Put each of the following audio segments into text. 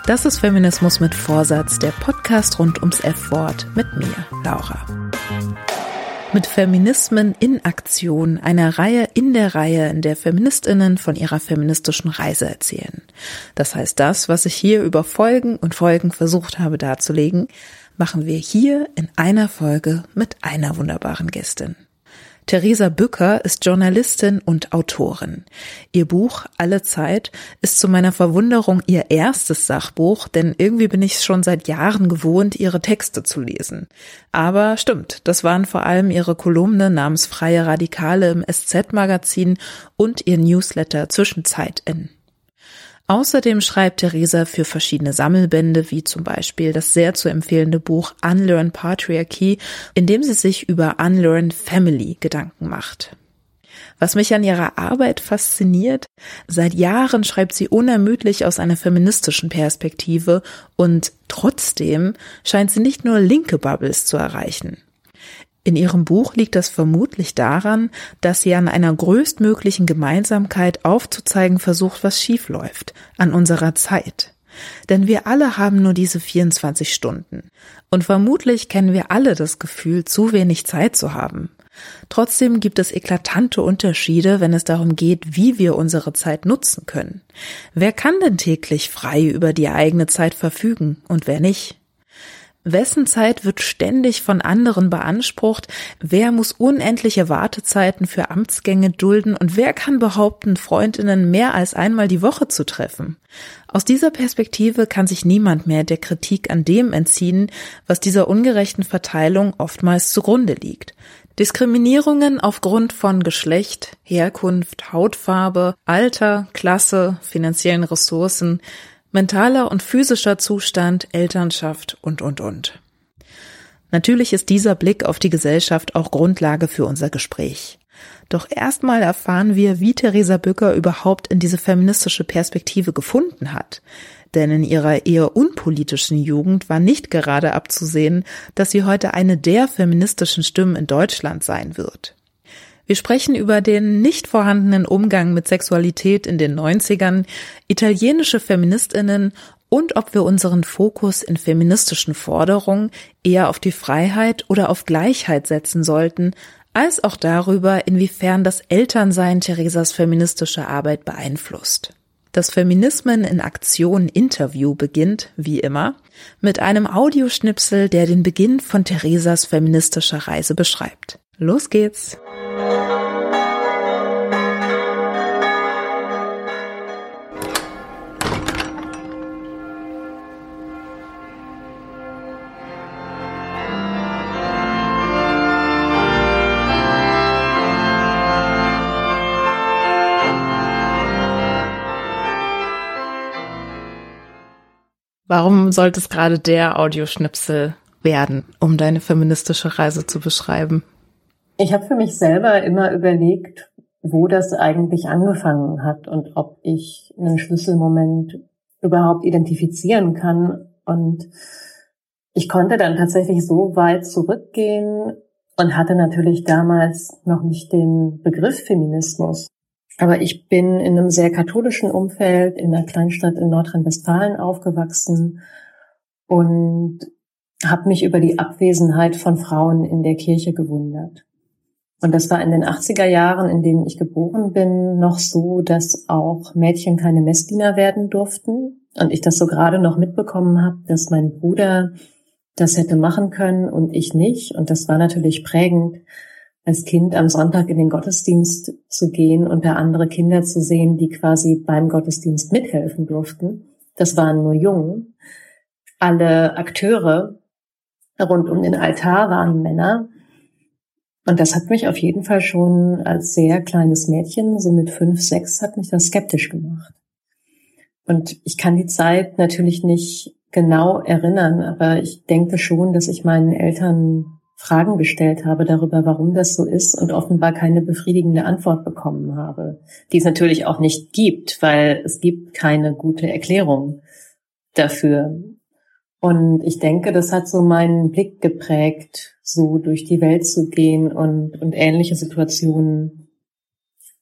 Das ist Feminismus mit Vorsatz, der Podcast rund ums F-Wort mit mir, Laura. Mit Feminismen in Aktion, einer Reihe in der Reihe, in der FeministInnen von ihrer feministischen Reise erzählen. Das heißt, das, was ich hier über Folgen und Folgen versucht habe darzulegen, machen wir hier in einer Folge mit einer wunderbaren Gästin. Theresa Bücker ist Journalistin und Autorin. Ihr Buch Alle Zeit ist zu meiner Verwunderung ihr erstes Sachbuch, denn irgendwie bin ich es schon seit Jahren gewohnt, ihre Texte zu lesen. Aber stimmt, das waren vor allem ihre Kolumne namens Freie Radikale im SZ-Magazin und ihr Newsletter Zwischenzeit-In. Außerdem schreibt Theresa für verschiedene Sammelbände, wie zum Beispiel das sehr zu empfehlende Buch Unlearn Patriarchy, in dem sie sich über Unlearn Family Gedanken macht. Was mich an ihrer Arbeit fasziniert, seit Jahren schreibt sie unermüdlich aus einer feministischen Perspektive und trotzdem scheint sie nicht nur linke Bubbles zu erreichen. In ihrem Buch liegt das vermutlich daran, dass sie an einer größtmöglichen Gemeinsamkeit aufzuzeigen versucht, was schiefläuft, an unserer Zeit. Denn wir alle haben nur diese 24 Stunden. Und vermutlich kennen wir alle das Gefühl, zu wenig Zeit zu haben. Trotzdem gibt es eklatante Unterschiede, wenn es darum geht, wie wir unsere Zeit nutzen können. Wer kann denn täglich frei über die eigene Zeit verfügen und wer nicht? Wessen Zeit wird ständig von anderen beansprucht? Wer muss unendliche Wartezeiten für Amtsgänge dulden? Und wer kann behaupten, Freundinnen mehr als einmal die Woche zu treffen? Aus dieser Perspektive kann sich niemand mehr der Kritik an dem entziehen, was dieser ungerechten Verteilung oftmals zugrunde liegt. Diskriminierungen aufgrund von Geschlecht, Herkunft, Hautfarbe, Alter, Klasse, finanziellen Ressourcen, mentaler und physischer Zustand, Elternschaft und. Natürlich ist dieser Blick auf die Gesellschaft auch Grundlage für unser Gespräch. Doch erstmal erfahren wir, wie Theresa Bücker überhaupt in diese feministische Perspektive gefunden hat. Denn in ihrer eher unpolitischen Jugend war nicht gerade abzusehen, dass sie heute eine der feministischen Stimmen in Deutschland sein wird. Wir sprechen über den nicht vorhandenen Umgang mit Sexualität in den 90ern, italienische FeministInnen und ob wir unseren Fokus in feministischen Forderungen eher auf die Freiheit oder auf Gleichheit setzen sollten, als auch darüber, inwiefern das Elternsein Theresas feministische Arbeit beeinflusst. Das Feminismen in Aktion Interview beginnt, wie immer, mit einem Audioschnipsel, der den Beginn von Theresas feministischer Reise beschreibt. Los geht's! Warum sollte es gerade der Audioschnipsel werden, um deine feministische Reise zu beschreiben? Ich habe für mich selber immer überlegt, wo das eigentlich angefangen hat und ob ich einen Schlüsselmoment überhaupt identifizieren kann. Und ich konnte dann tatsächlich so weit zurückgehen und hatte natürlich damals noch nicht den Begriff Feminismus. Aber ich bin in einem sehr katholischen Umfeld in einer Kleinstadt in Nordrhein-Westfalen aufgewachsen und habe mich über die Abwesenheit von Frauen in der Kirche gewundert. Und das war in den 80er Jahren, in denen ich geboren bin, noch so, dass auch Mädchen keine Messdiener werden durften. Und ich das so gerade noch mitbekommen habe, dass mein Bruder das hätte machen können und ich nicht. Und das war natürlich prägend, als Kind am Sonntag in den Gottesdienst zu gehen und da andere Kinder zu sehen, die quasi beim Gottesdienst mithelfen durften. Das waren nur Jungen. Alle Akteure rund um den Altar waren Männer. Und das hat mich auf jeden Fall schon als sehr kleines Mädchen, so mit 5, 6, hat mich das skeptisch gemacht. Und ich kann die Zeit natürlich nicht genau erinnern, aber ich denke schon, dass ich meinen Eltern Fragen gestellt habe darüber, warum das so ist und offenbar keine befriedigende Antwort bekommen habe, die es natürlich auch nicht gibt, weil es gibt keine gute Erklärung dafür. Und ich denke, das hat so meinen Blick geprägt, so durch die Welt zu gehen und ähnliche Situationen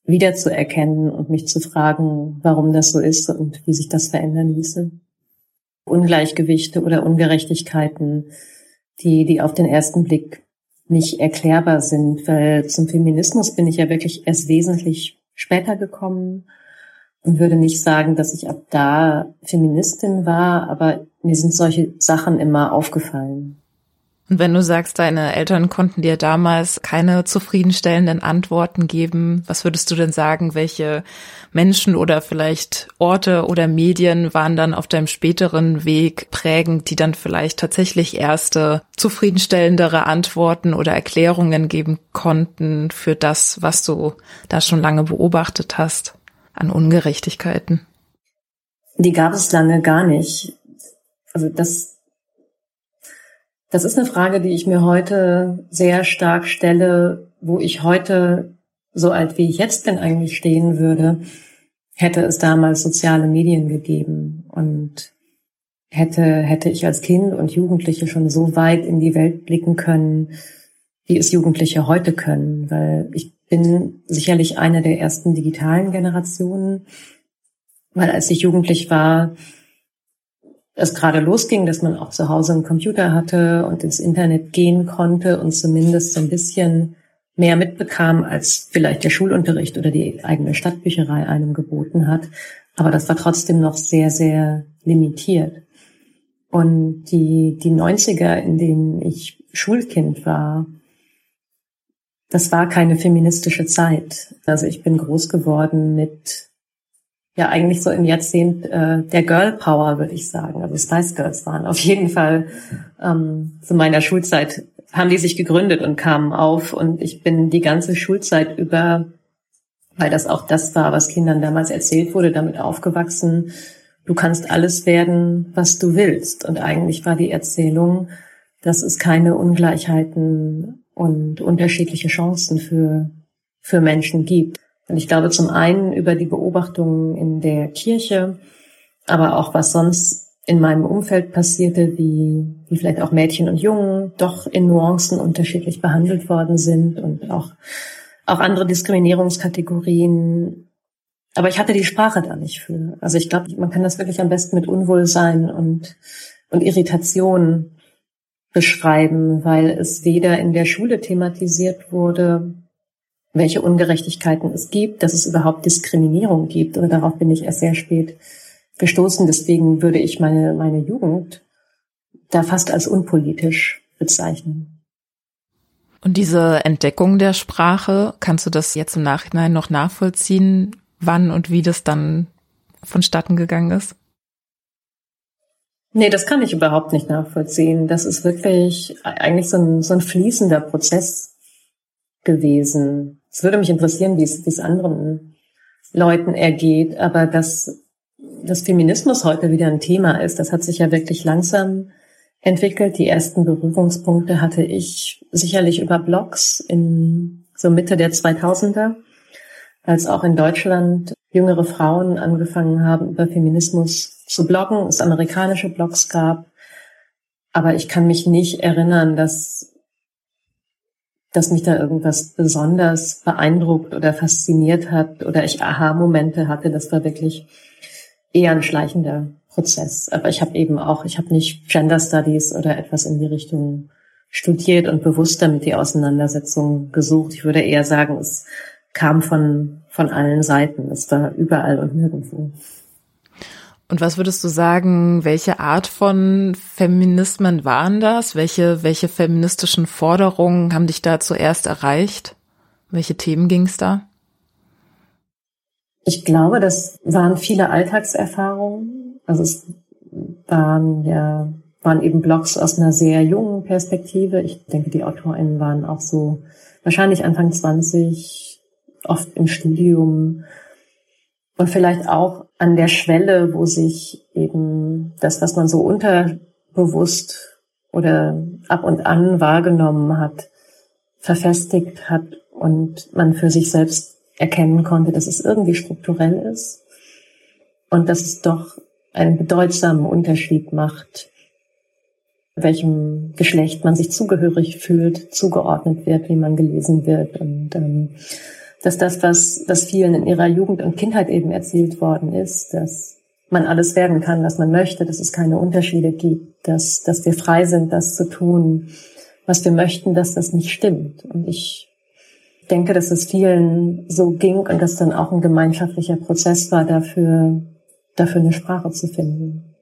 wiederzuerkennen und mich zu fragen, warum das so ist und wie sich das verändern ließe. Ungleichgewichte oder Ungerechtigkeiten, die auf den ersten Blick nicht erklärbar sind, weil zum Feminismus bin ich ja wirklich erst wesentlich später gekommen und würde nicht sagen, dass ich ab da Feministin war, aber mir sind solche Sachen immer aufgefallen. Und wenn du sagst, deine Eltern konnten dir damals keine zufriedenstellenden Antworten geben, was würdest du denn sagen, welche Menschen oder vielleicht Orte oder Medien waren dann auf deinem späteren Weg prägend, die dann vielleicht tatsächlich erste zufriedenstellendere Antworten oder Erklärungen geben konnten für das, was du da schon lange beobachtet hast an Ungerechtigkeiten? Die gab es lange gar nicht. Also das ist eine Frage, die ich mir heute sehr stark stelle, wo ich heute, so alt wie ich jetzt bin, eigentlich stehen würde, hätte es damals soziale Medien gegeben und hätte ich als Kind und Jugendliche schon so weit in die Welt blicken können, wie es Jugendliche heute können, weil ich bin sicherlich eine der ersten digitalen Generationen, weil als ich jugendlich war, es gerade losging, dass man auch zu Hause einen Computer hatte und ins Internet gehen konnte und zumindest so ein bisschen mehr mitbekam, als vielleicht der Schulunterricht oder die eigene Stadtbücherei einem geboten hat. Aber das war trotzdem noch sehr, sehr limitiert. Und die 90er, in denen ich Schulkind war, das war keine feministische Zeit. Also ich bin groß geworden mit eigentlich so im Jahrzehnt der Girl Power, würde ich sagen. Also Spice Girls waren auf jeden Fall zu meiner Schulzeit, haben die sich gegründet und kamen auf. Und ich bin die ganze Schulzeit über, weil das auch das war, was Kindern damals erzählt wurde, damit aufgewachsen, du kannst alles werden, was du willst. Und eigentlich war die Erzählung, dass es keine Ungleichheiten und unterschiedliche Chancen für Menschen gibt. Und ich glaube zum einen über die Beobachtungen in der Kirche, aber auch was sonst in meinem Umfeld passierte, wie vielleicht auch Mädchen und Jungen doch in Nuancen unterschiedlich behandelt worden sind und auch andere Diskriminierungskategorien. Aber ich hatte die Sprache da nicht für. Also ich glaube, man kann das wirklich am besten mit Unwohlsein und Irritation beschreiben, weil es weder in der Schule thematisiert wurde, welche Ungerechtigkeiten es gibt, dass es überhaupt Diskriminierung gibt. Und darauf bin ich erst sehr spät gestoßen. Deswegen würde ich meine Jugend da fast als unpolitisch bezeichnen. Und diese Entdeckung der Sprache, kannst du das jetzt im Nachhinein noch nachvollziehen, wann und wie das dann vonstatten gegangen ist? Nee, das kann ich überhaupt nicht nachvollziehen. Das ist wirklich eigentlich so ein fließender Prozess gewesen. Es würde mich interessieren, wie es anderen Leuten ergeht, aber dass Feminismus heute wieder ein Thema ist, das hat sich ja wirklich langsam entwickelt. Die ersten Berührungspunkte hatte ich sicherlich über Blogs in so Mitte der 2000er, als auch in Deutschland jüngere Frauen angefangen haben, über Feminismus zu bloggen, es amerikanische Blogs gab. Aber ich kann mich nicht erinnern, dass mich da irgendwas besonders beeindruckt oder fasziniert hat oder ich Aha-Momente hatte. Das war wirklich eher ein schleichender Prozess. Aber ich habe nicht Gender Studies oder etwas in die Richtung studiert und bewusst damit die Auseinandersetzung gesucht. Ich würde eher sagen, es kam von allen Seiten. Es war überall und nirgendwo. Und was würdest du sagen, welche Art von Feminismen waren das? Welche feministischen Forderungen haben dich da zuerst erreicht? Welche Themen ging es da? Ich glaube, das waren viele Alltagserfahrungen. Also es waren eben Blogs aus einer sehr jungen Perspektive. Ich denke, die AutorInnen waren auch so wahrscheinlich Anfang 20, oft im Studium. Und vielleicht auch an der Schwelle, wo sich eben das, was man so unterbewusst oder ab und an wahrgenommen hat, verfestigt hat und man für sich selbst erkennen konnte, dass es irgendwie strukturell ist und dass es doch einen bedeutsamen Unterschied macht, welchem Geschlecht man sich zugehörig fühlt, zugeordnet wird, wie man gelesen wird und dass das, was vielen in ihrer Jugend und Kindheit eben erzählt worden ist, dass man alles werden kann, was man möchte, dass es keine Unterschiede gibt, dass wir frei sind, das zu tun, was wir möchten, dass das nicht stimmt. Und ich denke, dass es vielen so ging und dass dann auch ein gemeinschaftlicher Prozess war, dafür eine Sprache zu finden.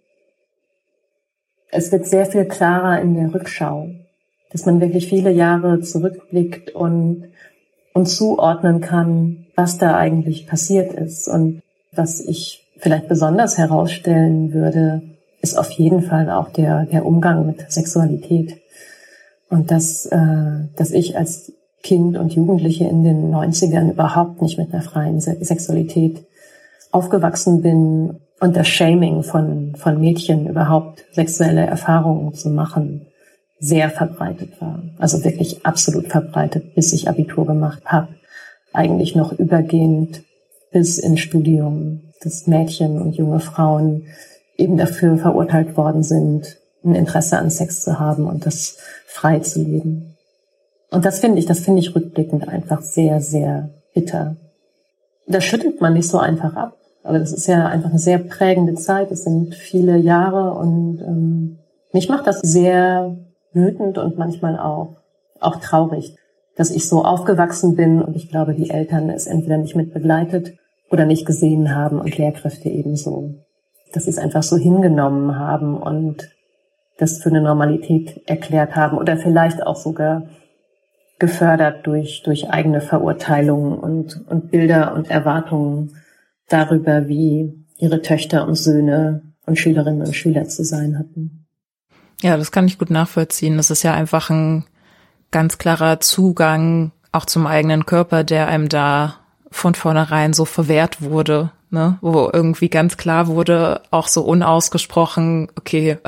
Es wird sehr viel klarer in der Rückschau, dass man wirklich viele Jahre zurückblickt und zuordnen kann, was da eigentlich passiert ist. Und was ich vielleicht besonders herausstellen würde, ist auf jeden Fall auch der Umgang mit Sexualität. Und dass ich als Kind und Jugendliche in den 90ern überhaupt nicht mit einer freien Sexualität aufgewachsen bin und das Shaming von Mädchen überhaupt sexuelle Erfahrungen zu machen sehr verbreitet war. Also wirklich absolut verbreitet, bis ich Abitur gemacht habe. Eigentlich noch übergehend bis ins Studium, dass Mädchen und junge Frauen eben dafür verurteilt worden sind, ein Interesse an Sex zu haben und das frei zu leben. Und das finde ich rückblickend einfach sehr, sehr bitter. Das schüttelt man nicht so einfach ab. Aber das ist ja einfach eine sehr prägende Zeit. Es sind viele Jahre und mich macht das sehr wütend und manchmal auch traurig, dass ich so aufgewachsen bin und ich glaube, die Eltern es entweder nicht mit begleitet oder nicht gesehen haben und Lehrkräfte ebenso. Dass sie es einfach so hingenommen haben und das für eine Normalität erklärt haben oder vielleicht auch sogar gefördert durch eigene Verurteilungen und Bilder und Erwartungen darüber, wie ihre Töchter und Söhne und Schülerinnen und Schüler zu sein hatten. Ja, das kann ich gut nachvollziehen. Das ist ja einfach ein ganz klarer Zugang auch zum eigenen Körper, der einem da von vornherein so verwehrt wurde, ne? Wo irgendwie ganz klar wurde, auch so unausgesprochen, okay,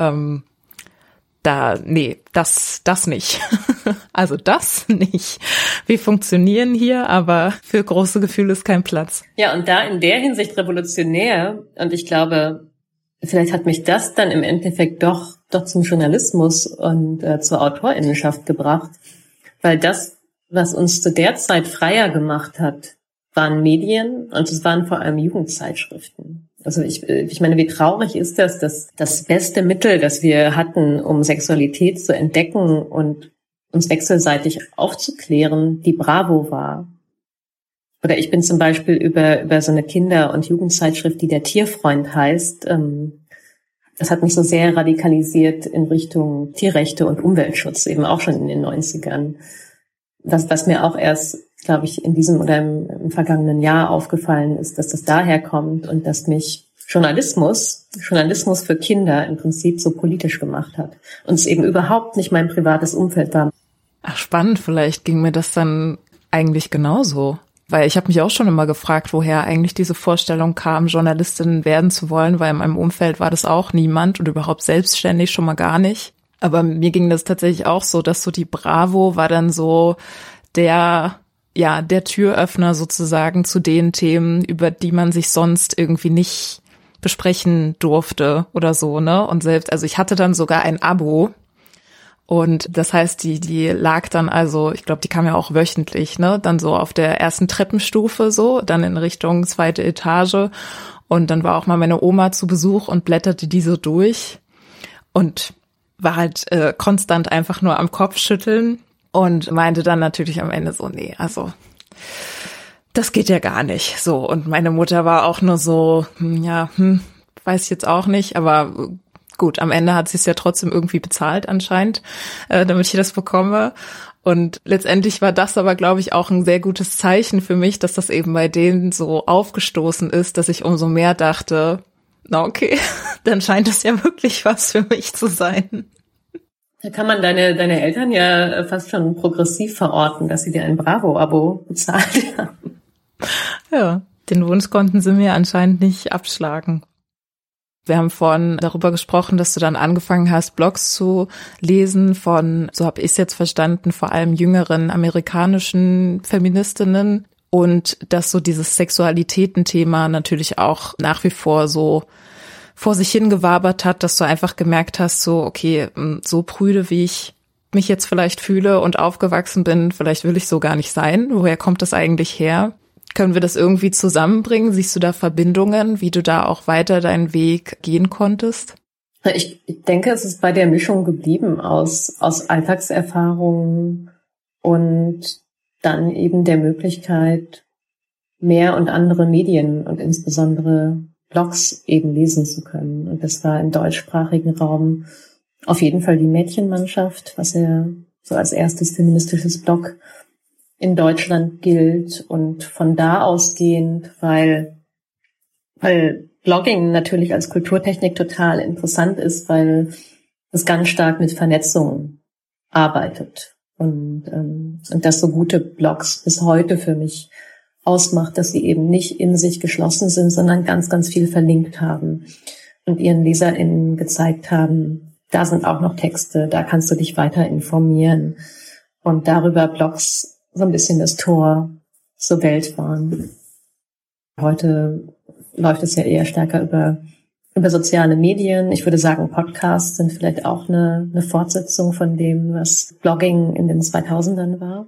das nicht. Also das nicht. Wir funktionieren hier, aber für große Gefühle ist kein Platz. Ja, und da in der Hinsicht revolutionär. Und ich glaube, vielleicht hat mich das dann im Endeffekt doch zum Journalismus und zur AutorInnenschaft gebracht. Weil das, was uns zu der Zeit freier gemacht hat, waren Medien und es waren vor allem Jugendzeitschriften. Also ich meine, wie traurig ist das, dass das beste Mittel, das wir hatten, um Sexualität zu entdecken und uns wechselseitig aufzuklären, die Bravo war. Oder ich bin zum Beispiel über so eine Kinder- und Jugendzeitschrift, die der Tierfreund heißt, das hat mich so sehr radikalisiert in Richtung Tierrechte und Umweltschutz, eben auch schon in den 90ern. Was mir auch erst, glaube ich, in diesem oder im vergangenen Jahr aufgefallen ist, dass das daher kommt und dass mich Journalismus für Kinder im Prinzip so politisch gemacht hat. Und es eben überhaupt nicht mein privates Umfeld war. Ach, spannend, vielleicht ging mir das dann eigentlich genauso. Weil ich habe mich auch schon immer gefragt, woher eigentlich diese Vorstellung kam, Journalistin werden zu wollen, weil in meinem Umfeld war das auch niemand und überhaupt selbstständig schon mal gar nicht. Aber mir ging das tatsächlich auch so, dass so die Bravo war dann so der Türöffner sozusagen zu den Themen, über die man sich sonst irgendwie nicht besprechen durfte oder so, ne? Und selbst, also ich hatte dann sogar ein Abo und das heißt, die lag dann also, ich glaube, die kam ja auch wöchentlich, ne? Dann so auf der ersten Treppenstufe so, dann in Richtung 2. Etage und dann war auch mal meine Oma zu Besuch und blätterte die so durch und war halt konstant einfach nur am Kopf schütteln und meinte dann natürlich am Ende so, nee, also das geht ja gar nicht. So, und meine Mutter war auch nur so, weiß ich jetzt auch nicht, aber gut, am Ende hat sie es ja trotzdem irgendwie bezahlt anscheinend, damit ich das bekomme. Und letztendlich war das aber, glaube ich, auch ein sehr gutes Zeichen für mich, dass das eben bei denen so aufgestoßen ist, dass ich umso mehr dachte, na okay, dann scheint es ja wirklich was für mich zu sein. Da kann man deine Eltern ja fast schon progressiv verorten, dass sie dir ein Bravo-Abo bezahlt haben. Ja, den Wunsch konnten sie mir anscheinend nicht abschlagen. Wir haben vorhin darüber gesprochen, dass du dann angefangen hast, Blogs zu lesen von, so habe ich es jetzt verstanden, vor allem jüngeren amerikanischen Feministinnen und dass so dieses Sexualitäten-Thema natürlich auch nach wie vor so vor sich hingewabert hat, dass du einfach gemerkt hast, so okay, so prüde, wie ich mich jetzt vielleicht fühle und aufgewachsen bin, vielleicht will ich so gar nicht sein. Woher kommt das eigentlich her? Können wir das irgendwie zusammenbringen? Siehst du da Verbindungen, wie du da auch weiter deinen Weg gehen konntest? Ich denke, es ist bei der Mischung geblieben aus Alltagserfahrungen und dann eben der Möglichkeit, mehr und andere Medien und insbesondere Blogs eben lesen zu können. Und das war im deutschsprachigen Raum auf jeden Fall die Mädchenmannschaft, was ja so als erstes feministisches Blog in Deutschland gilt. Und von da ausgehend, weil Blogging natürlich als Kulturtechnik total interessant ist, weil es ganz stark mit Vernetzung arbeitet. Und das so gute Blogs bis heute für mich ausmacht, dass sie eben nicht in sich geschlossen sind, sondern ganz, ganz viel verlinkt haben und ihren LeserInnen gezeigt haben, da sind auch noch Texte, da kannst du dich weiter informieren. Und darüber Blogs so ein bisschen das Tor zur Welt waren. Heute läuft es ja eher stärker über soziale Medien. Ich würde sagen, Podcasts sind vielleicht auch eine Fortsetzung von dem, was Blogging in den 2000ern war.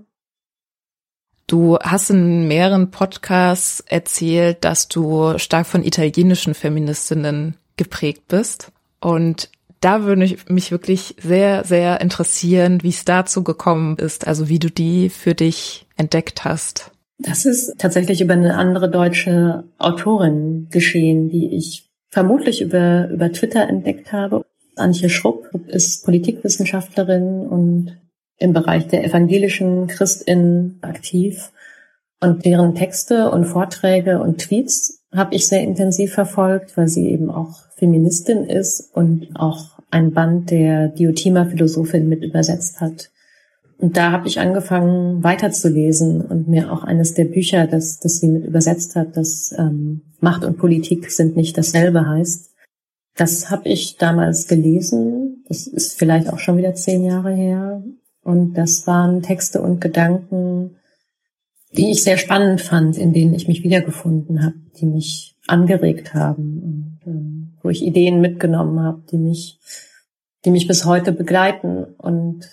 Du hast in mehreren Podcasts erzählt, dass du stark von italienischen Feministinnen geprägt bist. Und da würde mich wirklich sehr, sehr interessieren, wie es dazu gekommen ist, also wie du die für dich entdeckt hast. Das ist tatsächlich über eine andere deutsche Autorin geschehen, die ich vermutlich über Twitter entdeckt habe. Antje Schrupp ist Politikwissenschaftlerin und im Bereich der evangelischen ChristInnen aktiv. Und deren Texte und Vorträge und Tweets habe ich sehr intensiv verfolgt, weil sie eben auch Feministin ist und auch ein Band der Diotima-Philosophin mit übersetzt hat. Und da habe ich angefangen weiterzulesen und mir auch eines der Bücher, das sie mit übersetzt hat, das Macht und Politik sind nicht dasselbe heißt. Das habe ich damals gelesen. Das ist vielleicht auch schon wieder 10 Jahre her. Und das waren Texte und Gedanken, die ich sehr spannend fand, in denen ich mich wiedergefunden habe, die mich angeregt haben und wo ich Ideen mitgenommen habe, die mich bis heute begleiten und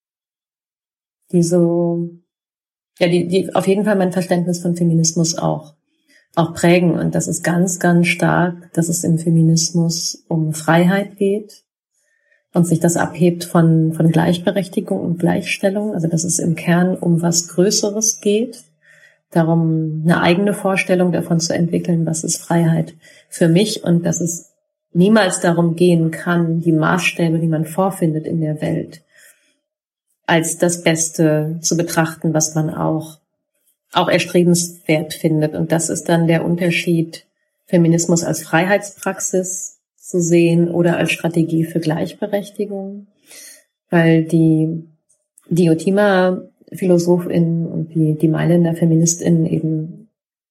die so, ja, die auf jeden Fall mein Verständnis von Feminismus auch prägen. Und das ist ganz, ganz stark, dass es im Feminismus um Freiheit geht und sich das abhebt von Gleichberechtigung und Gleichstellung. Also dass es im Kern um was Größeres geht. Darum, eine eigene Vorstellung davon zu entwickeln, was ist Freiheit für mich, und dass es niemals darum gehen kann, die Maßstäbe, die man vorfindet in der Welt, als das Beste zu betrachten, was man auch erstrebenswert findet. Und das ist dann der Unterschied, Feminismus als Freiheitspraxis zu sehen oder als Strategie für Gleichberechtigung. Weil die Diotima-Philosophin und die Mailänder Feministinnen eben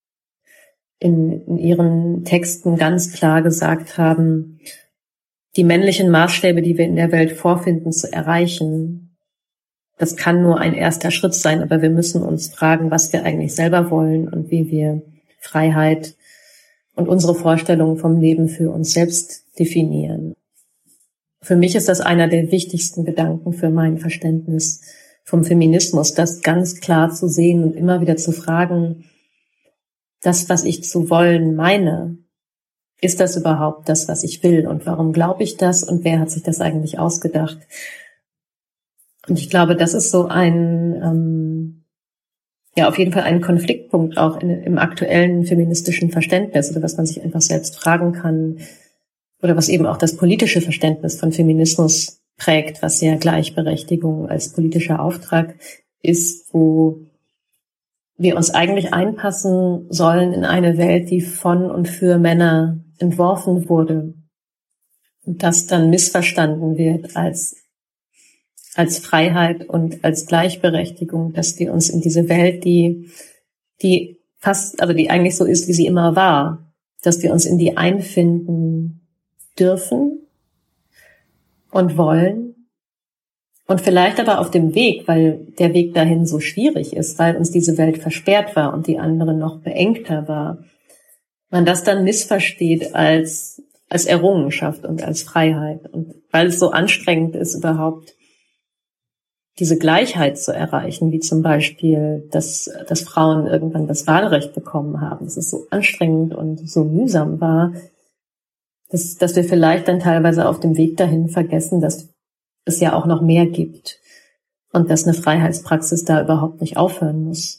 in ihren Texten ganz klar gesagt haben, die männlichen Maßstäbe, die wir in der Welt vorfinden, zu erreichen, das kann nur ein erster Schritt sein, aber wir müssen uns fragen, was wir eigentlich selber wollen und wie wir Freiheit und unsere Vorstellungen vom Leben für uns selbst definieren. Für mich ist das einer der wichtigsten Gedanken für mein Verständnis vom Feminismus, das ganz klar zu sehen und immer wieder zu fragen, das, was ich zu wollen meine, ist das überhaupt das, was ich will? Und warum glaube ich das? Und wer hat sich das eigentlich ausgedacht? Und ich glaube, das ist so auf jeden Fall ein Konfliktpunkt auch im aktuellen feministischen Verständnis, oder was man sich einfach selbst fragen kann, oder was eben auch das politische Verständnis von Feminismus prägt, was ja Gleichberechtigung als politischer Auftrag ist, wo wir uns eigentlich einpassen sollen in eine Welt, die von und für Männer entworfen wurde, und das dann missverstanden wird als Freiheit und als Gleichberechtigung, dass wir uns in diese Welt, die eigentlich so ist, wie sie immer war, dass wir uns in die einfinden dürfen und wollen, und vielleicht aber auf dem Weg, weil der Weg dahin so schwierig ist, weil uns diese Welt versperrt war und die andere noch beengter war, man das dann missversteht als Errungenschaft und als Freiheit. Und weil es so anstrengend ist, überhaupt diese Gleichheit zu erreichen, wie zum Beispiel, dass Frauen irgendwann das Wahlrecht bekommen haben, dass es so anstrengend und so mühsam war, dass wir vielleicht dann teilweise auf dem Weg dahin vergessen, dass es ja auch noch mehr gibt und dass eine Freiheitspraxis da überhaupt nicht aufhören muss.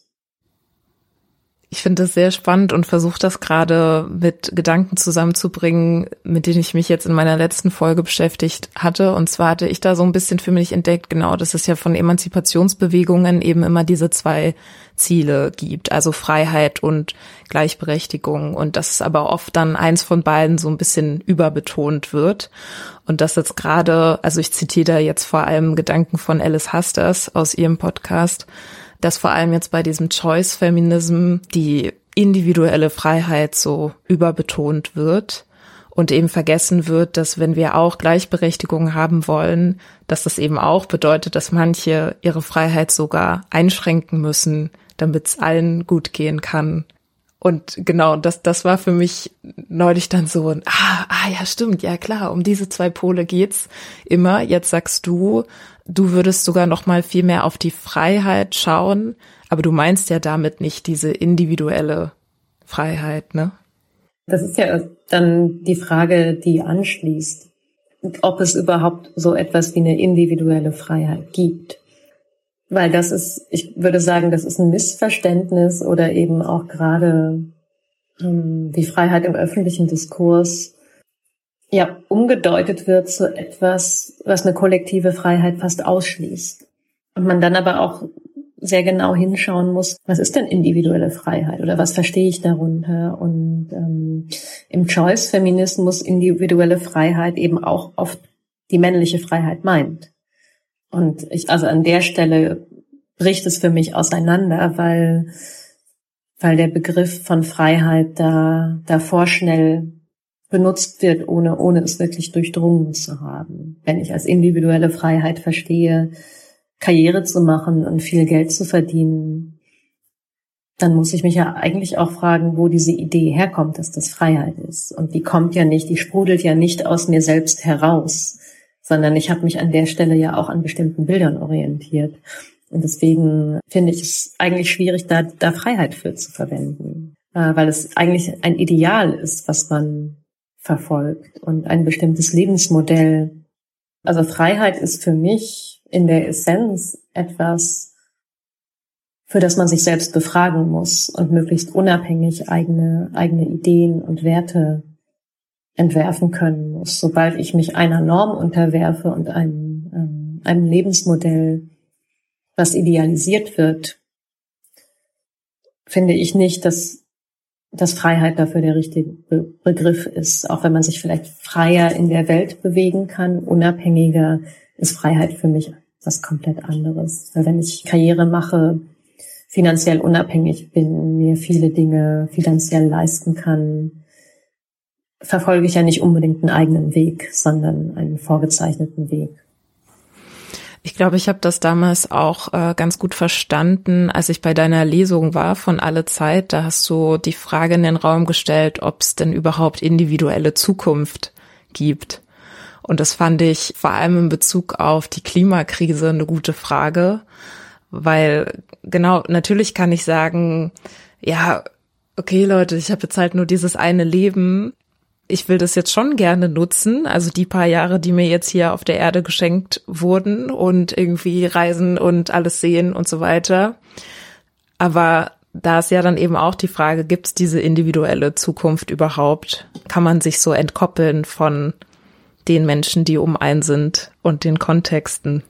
Ich finde das sehr spannend und versuche das gerade mit Gedanken zusammenzubringen, mit denen ich mich jetzt in meiner letzten Folge beschäftigt hatte. Und zwar hatte ich da so ein bisschen für mich entdeckt, genau, dass es ja von Emanzipationsbewegungen eben immer diese zwei Ziele gibt, also Freiheit und Gleichberechtigung. Und dass es aber oft dann eins von beiden so ein bisschen überbetont wird. Und dass jetzt gerade, also ich zitiere da jetzt vor allem Gedanken von Alice Hasters aus ihrem Podcast, dass vor allem jetzt bei diesem Choice-Feminism die individuelle Freiheit so überbetont wird und eben vergessen wird, dass wenn wir auch Gleichberechtigung haben wollen, dass das eben auch bedeutet, dass manche ihre Freiheit sogar einschränken müssen, damit es allen gut gehen kann. Und genau, das war für mich neulich dann so ein, ja stimmt, ja klar, um diese zwei Pole geht's immer. Jetzt sagst du würdest sogar noch mal viel mehr auf die Freiheit schauen, aber du meinst ja damit nicht diese individuelle Freiheit, ne? Das ist ja dann die Frage, die anschließt, ob es überhaupt so etwas wie eine individuelle Freiheit gibt. Weil das ist, ich würde sagen, das ist ein Missverständnis oder eben auch gerade die Freiheit im öffentlichen Diskurs ja umgedeutet wird zu etwas, was eine kollektive Freiheit fast ausschließt. Und man dann aber auch sehr genau hinschauen muss, was ist denn individuelle Freiheit oder was verstehe ich darunter? Und im Choice-Feminismus individuelle Freiheit eben auch oft die männliche Freiheit meint. Und also an der Stelle bricht es für mich auseinander, weil der Begriff von Freiheit da vorschnell benutzt wird, ohne es wirklich durchdrungen zu haben. Wenn ich als individuelle Freiheit verstehe, Karriere zu machen und viel Geld zu verdienen, dann muss ich mich ja eigentlich auch fragen, wo diese Idee herkommt, dass das Freiheit ist. Und die sprudelt ja nicht aus mir selbst heraus, sondern ich habe mich an der Stelle ja auch an bestimmten Bildern orientiert. Und deswegen finde ich es eigentlich schwierig, da Freiheit für zu verwenden, weil es eigentlich ein Ideal ist, was man verfolgt und ein bestimmtes Lebensmodell. Also Freiheit ist für mich in der Essenz etwas, für das man sich selbst befragen muss und möglichst unabhängig eigene Ideen und Werte entwerfen können muss. Sobald ich mich einer Norm unterwerfe und einem Lebensmodell, was idealisiert wird, finde ich nicht, dass Freiheit dafür der richtige Begriff ist. Auch wenn man sich vielleicht freier in der Welt bewegen kann, unabhängiger, ist Freiheit für mich was komplett anderes. Weil wenn ich Karriere mache, finanziell unabhängig bin, mir viele Dinge finanziell leisten kann, verfolge ich ja nicht unbedingt einen eigenen Weg, sondern einen vorgezeichneten Weg. Ich glaube, ich habe das damals auch ganz gut verstanden, als ich bei deiner Lesung war von Alle Zeit. Da hast du die Frage in den Raum gestellt, ob es denn überhaupt individuelle Zukunft gibt. Und das fand ich vor allem in Bezug auf die Klimakrise eine gute Frage, weil genau, natürlich kann ich sagen, ja, okay Leute, ich habe jetzt halt nur dieses eine Leben. Ich will das jetzt schon gerne nutzen, also die paar Jahre, die mir jetzt hier auf der Erde geschenkt wurden und irgendwie reisen und alles sehen und so weiter. Aber da ist ja dann eben auch die Frage, gibt es diese individuelle Zukunft überhaupt? Kann man sich so entkoppeln von den Menschen, die um einen sind und den Kontexten?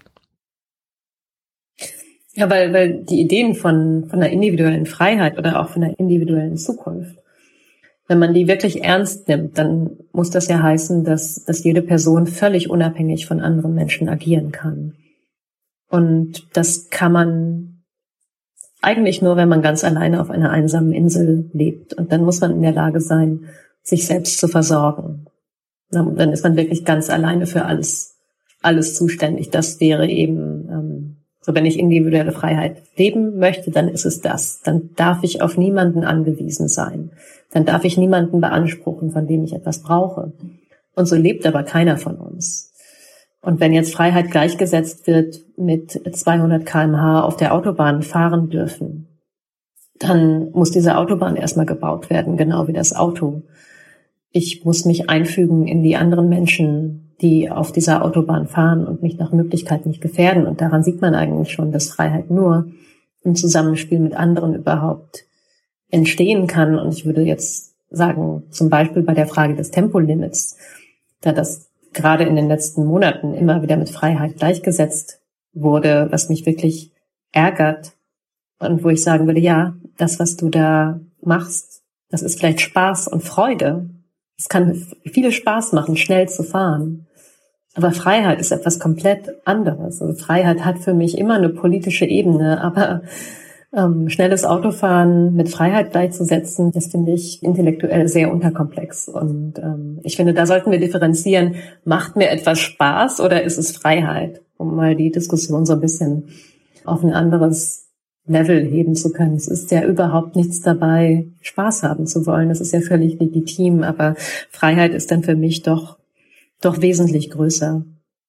Ja, weil die Ideen von einer individuellen Freiheit oder auch von einer individuellen Zukunft, wenn man die wirklich ernst nimmt, dann muss das ja heißen, dass jede Person völlig unabhängig von anderen Menschen agieren kann. Und das kann man eigentlich nur, wenn man ganz alleine auf einer einsamen Insel lebt. Und dann muss man in der Lage sein, sich selbst zu versorgen. Dann ist man wirklich ganz alleine für alles zuständig. Das wäre eben, so wenn ich individuelle Freiheit leben möchte, dann ist es das. Dann darf ich auf niemanden angewiesen sein. Dann darf ich niemanden beanspruchen, von dem ich etwas brauche. Und so lebt aber keiner von uns. Und wenn jetzt Freiheit gleichgesetzt wird mit 200 km/h auf der Autobahn fahren dürfen, dann muss diese Autobahn erstmal gebaut werden, genau wie das Auto. Ich muss mich einfügen in die anderen Menschen, die auf dieser Autobahn fahren und mich nach Möglichkeit nicht gefährden. Und daran sieht man eigentlich schon, dass Freiheit nur im Zusammenspiel mit anderen überhaupt entstehen kann. Und ich würde jetzt sagen, zum Beispiel bei der Frage des Tempolimits, da das gerade in den letzten Monaten immer wieder mit Freiheit gleichgesetzt wurde, was mich wirklich ärgert und wo ich sagen würde, ja, das, was du da machst, das ist vielleicht Spaß und Freude. Es kann viel Spaß machen, schnell zu fahren. Aber Freiheit ist etwas komplett anderes. Also Freiheit hat für mich immer eine politische Ebene, aber schnelles Autofahren mit Freiheit gleichzusetzen, das finde ich intellektuell sehr unterkomplex. Und ich finde, da sollten wir differenzieren, macht mir etwas Spaß oder ist es Freiheit? Um mal die Diskussion so ein bisschen auf ein anderes Level heben zu können. Es ist ja überhaupt nichts dabei, Spaß haben zu wollen. Das ist ja völlig legitim, aber Freiheit ist dann für mich doch wesentlich größer.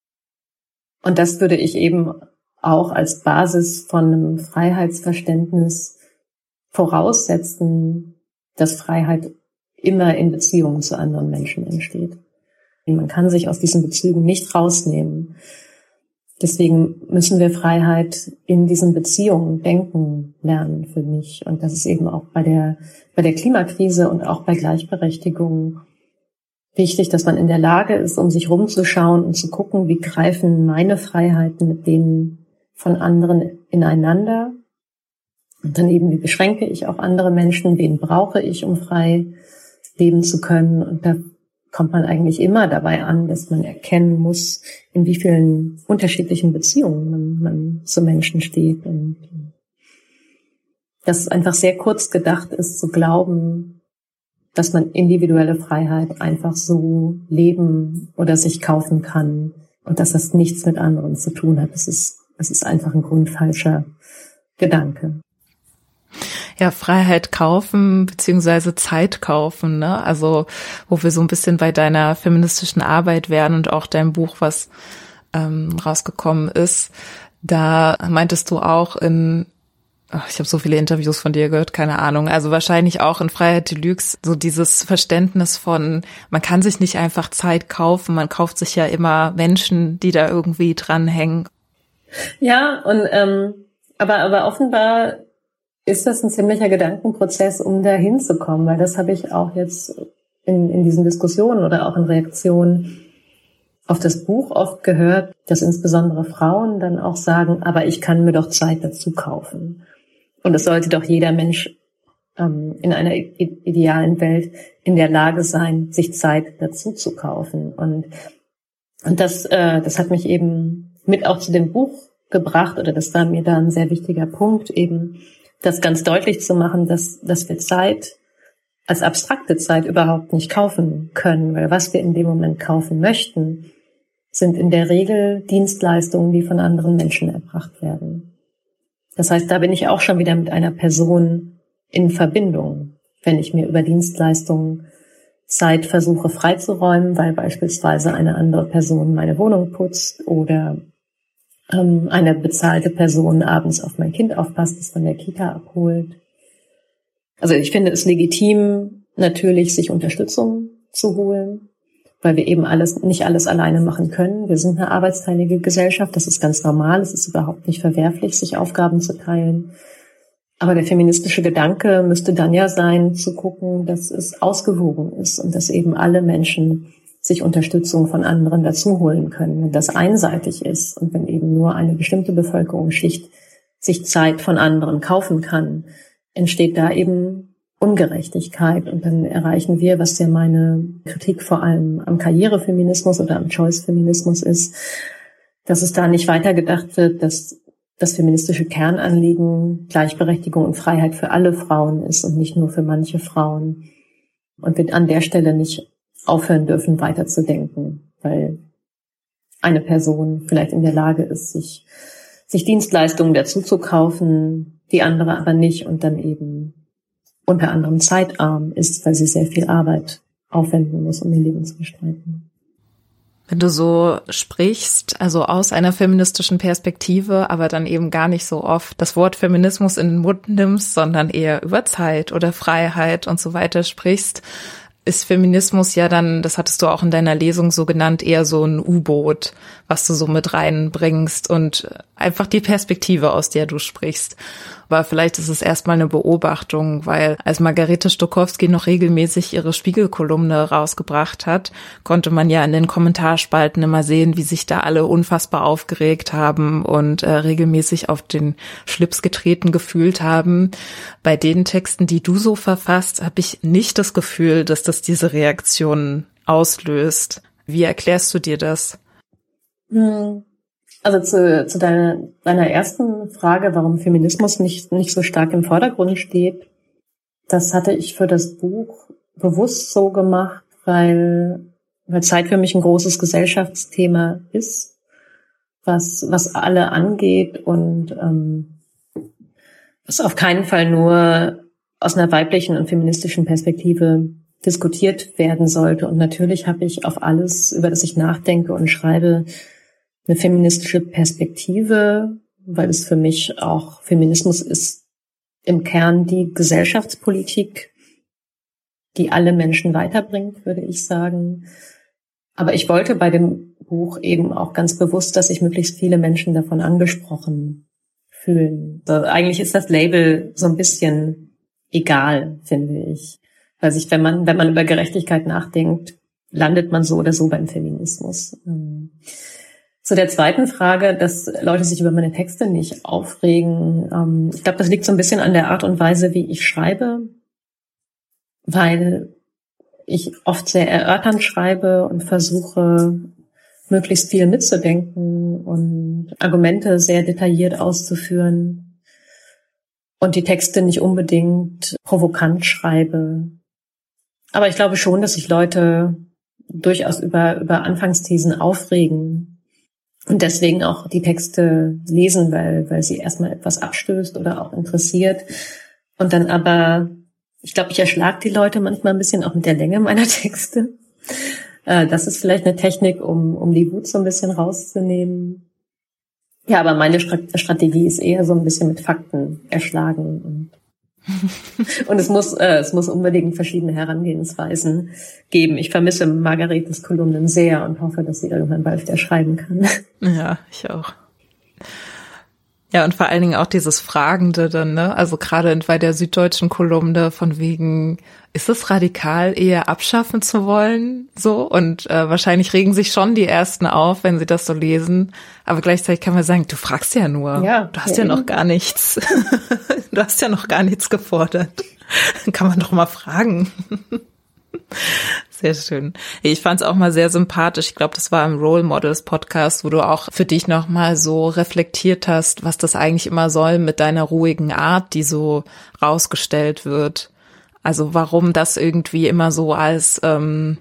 Und das würde ich eben auch als Basis von einem Freiheitsverständnis voraussetzen, dass Freiheit immer in Beziehungen zu anderen Menschen entsteht. Man kann sich aus diesen Bezügen nicht rausnehmen. Deswegen müssen wir Freiheit in diesen Beziehungen denken lernen für mich. Und das ist eben auch bei der Klimakrise und auch bei Gleichberechtigung wichtig, dass man in der Lage ist, um sich rumzuschauen und zu gucken, wie greifen meine Freiheiten mit denen von anderen ineinander. Und dann eben, wie beschränke ich auch andere Menschen, wen brauche ich, um frei leben zu können. Und da kommt man eigentlich immer dabei an, dass man erkennen muss, in wie vielen unterschiedlichen Beziehungen man zu Menschen steht. Und dass es einfach sehr kurz gedacht ist, zu glauben, dass man individuelle Freiheit einfach so leben oder sich kaufen kann und dass das nichts mit anderen zu tun hat. Es ist einfach ein grundfalscher Gedanke. Ja, Freiheit kaufen beziehungsweise Zeit kaufen, ne? Also wo wir so ein bisschen bei deiner feministischen Arbeit wären und auch dein Buch, was rausgekommen ist, da meintest du auch ich habe so viele Interviews von dir gehört, keine Ahnung, also wahrscheinlich auch in Freiheit Deluxe, so dieses Verständnis von, man kann sich nicht einfach Zeit kaufen, man kauft sich ja immer Menschen, die da irgendwie dranhängen. Ja, und aber offenbar ist das ein ziemlicher Gedankenprozess, um da hinzukommen, weil das habe ich auch jetzt in diesen Diskussionen oder auch in Reaktionen auf das Buch oft gehört, dass insbesondere Frauen dann auch sagen, aber ich kann mir doch Zeit dazu kaufen. Und es sollte doch jeder Mensch in einer idealen Welt in der Lage sein, sich Zeit dazu zu kaufen. Und das hat mich eben mit auch zu dem Buch gebracht, oder das war mir da ein sehr wichtiger Punkt, eben das ganz deutlich zu machen, dass wir Zeit als abstrakte Zeit überhaupt nicht kaufen können, weil was wir in dem Moment kaufen möchten, sind in der Regel Dienstleistungen, die von anderen Menschen erbracht werden. Das heißt, da bin ich auch schon wieder mit einer Person in Verbindung, wenn ich mir über Dienstleistungen Zeit versuche freizuräumen, weil beispielsweise eine andere Person meine Wohnung putzt oder eine bezahlte Person abends auf mein Kind aufpasst, das von der Kita abholt. Also ich finde es legitim, natürlich sich Unterstützung zu holen, weil wir eben nicht alles alleine machen können. Wir sind eine arbeitsteilige Gesellschaft, das ist ganz normal, es ist überhaupt nicht verwerflich, sich Aufgaben zu teilen. Aber der feministische Gedanke müsste dann ja sein, zu gucken, dass es ausgewogen ist und dass eben alle Menschen sich Unterstützung von anderen dazu holen können. Wenn das einseitig ist und wenn eben nur eine bestimmte Bevölkerungsschicht sich Zeit von anderen kaufen kann, entsteht da eben Ungerechtigkeit. Und dann erreichen wir, was ja meine Kritik vor allem am Karrierefeminismus oder am Choice-Feminismus ist, dass es da nicht weitergedacht wird, dass das feministische Kernanliegen Gleichberechtigung und Freiheit für alle Frauen ist und nicht nur für manche Frauen. Und wir an der Stelle nicht aufhören dürfen, weiterzudenken, weil eine Person vielleicht in der Lage ist, sich Dienstleistungen dazu zu kaufen, die andere aber nicht und dann eben unter anderem zeitarm ist, weil sie sehr viel Arbeit aufwenden muss, um ihr Leben zu gestalten. Wenn du so sprichst, also aus einer feministischen Perspektive, aber dann eben gar nicht so oft das Wort Feminismus in den Mund nimmst, sondern eher über Zeit oder Freiheit und so weiter sprichst, ist Feminismus ja dann, das hattest du auch in deiner Lesung so genannt, eher so ein U-Boot, was du so mit reinbringst und einfach die Perspektive, aus der du sprichst. Aber vielleicht ist es erstmal eine Beobachtung, weil als Margarete Stokowski noch regelmäßig ihre Spiegelkolumne rausgebracht hat, konnte man ja in den Kommentarspalten immer sehen, wie sich da alle unfassbar aufgeregt haben und regelmäßig auf den Schlips getreten gefühlt haben. Bei den Texten, die du so verfasst, habe ich nicht das Gefühl, dass das diese Reaktionen auslöst. Wie erklärst du dir das? Also zu deiner ersten Frage, warum Feminismus nicht so stark im Vordergrund steht, das hatte ich für das Buch bewusst so gemacht, weil Zeit für mich ein großes Gesellschaftsthema ist, was alle angeht und was auf keinen Fall nur aus einer weiblichen und feministischen Perspektive diskutiert werden sollte. Und natürlich habe ich auf alles, über das ich nachdenke und schreibe, eine feministische Perspektive, weil es für mich auch Feminismus ist im Kern die Gesellschaftspolitik, die alle Menschen weiterbringt, würde ich sagen. Aber ich wollte bei dem Buch eben auch ganz bewusst, dass sich möglichst viele Menschen davon angesprochen fühlen. Also eigentlich ist das Label so ein bisschen egal, finde ich. Weil sich, wenn man über Gerechtigkeit nachdenkt, landet man so oder so beim Feminismus. Zu der zweiten Frage, dass Leute sich über meine Texte nicht aufregen. Ich glaube, das liegt so ein bisschen an der Art und Weise, wie ich schreibe, weil ich oft sehr erörternd schreibe und versuche, möglichst viel mitzudenken und Argumente sehr detailliert auszuführen und die Texte nicht unbedingt provokant schreibe. Aber ich glaube schon, dass sich Leute durchaus über Anfangsthesen aufregen und deswegen auch die Texte lesen, weil sie erstmal etwas abstößt oder auch interessiert. Und dann aber, ich glaube, ich erschlag die Leute manchmal ein bisschen auch mit der Länge meiner Texte. Das ist vielleicht eine Technik, um die Wut so ein bisschen rauszunehmen. Ja, aber meine Strategie ist eher so ein bisschen mit Fakten erschlagen. Und es muss unbedingt verschiedene Herangehensweisen geben. Ich vermisse Margaretes Kolumnen sehr und hoffe, dass sie irgendwann bald wieder schreiben kann. Ja, ich auch. Ja, und vor allen Dingen auch dieses Fragende dann, ne? Also gerade bei der Süddeutschen Kolumne von wegen, ist es radikal, Ehe abschaffen zu wollen? So, und wahrscheinlich regen sich schon die Ersten auf, wenn sie das so lesen. Aber gleichzeitig kann man sagen, du fragst ja nur. Ja, du hast ja noch gar nichts. Du hast ja noch gar nichts gefordert. Dann kann man doch mal fragen. Sehr schön. Ich fand es auch mal sehr sympathisch. Ich glaube, das war im Role Models Podcast, wo du auch für dich noch mal so reflektiert hast, was das eigentlich immer soll mit deiner ruhigen Art, die so rausgestellt wird. Also warum das irgendwie immer so als, weiß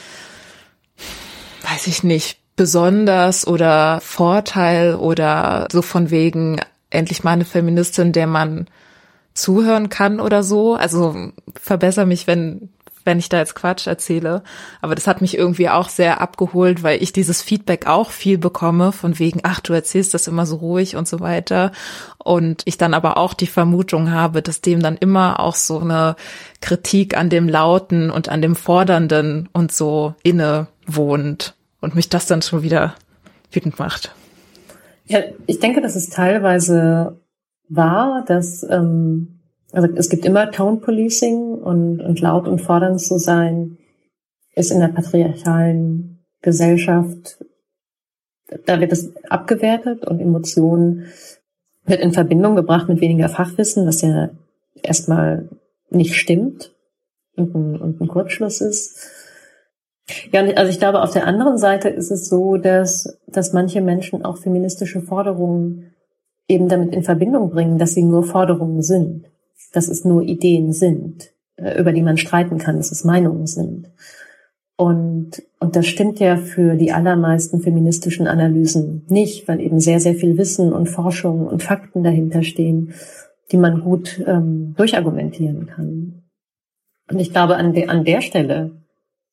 ich nicht, besonders oder Vorteil oder so von wegen endlich mal eine Feministin, der man zuhören kann oder so. Also verbessere mich, wenn ich da jetzt Quatsch erzähle. Aber das hat mich irgendwie auch sehr abgeholt, weil ich dieses Feedback auch viel bekomme von wegen, ach, du erzählst das immer so ruhig und so weiter. Und ich dann aber auch die Vermutung habe, dass dem dann immer auch so eine Kritik an dem Lauten und an dem Fordernden und so inne wohnt und mich das dann schon wieder wütend macht. Ja, ich denke, dass es teilweise war, dass also es gibt immer Tone Policing und laut und fordernd zu sein, ist in der patriarchalen Gesellschaft, da wird es abgewertet und Emotionen wird in Verbindung gebracht mit weniger Fachwissen, was ja erstmal nicht stimmt und ein Kurzschluss ist. Ja, also ich glaube, auf der anderen Seite ist es so, dass manche Menschen auch feministische Forderungen eben damit in Verbindung bringen, dass sie nur Forderungen sind. Dass es nur Ideen sind, über die man streiten kann, dass es Meinungen sind. Und das stimmt ja für die allermeisten feministischen Analysen nicht, weil eben sehr, sehr viel Wissen und Forschung und Fakten dahinter stehen, die man gut durchargumentieren kann. Und ich glaube, an der Stelle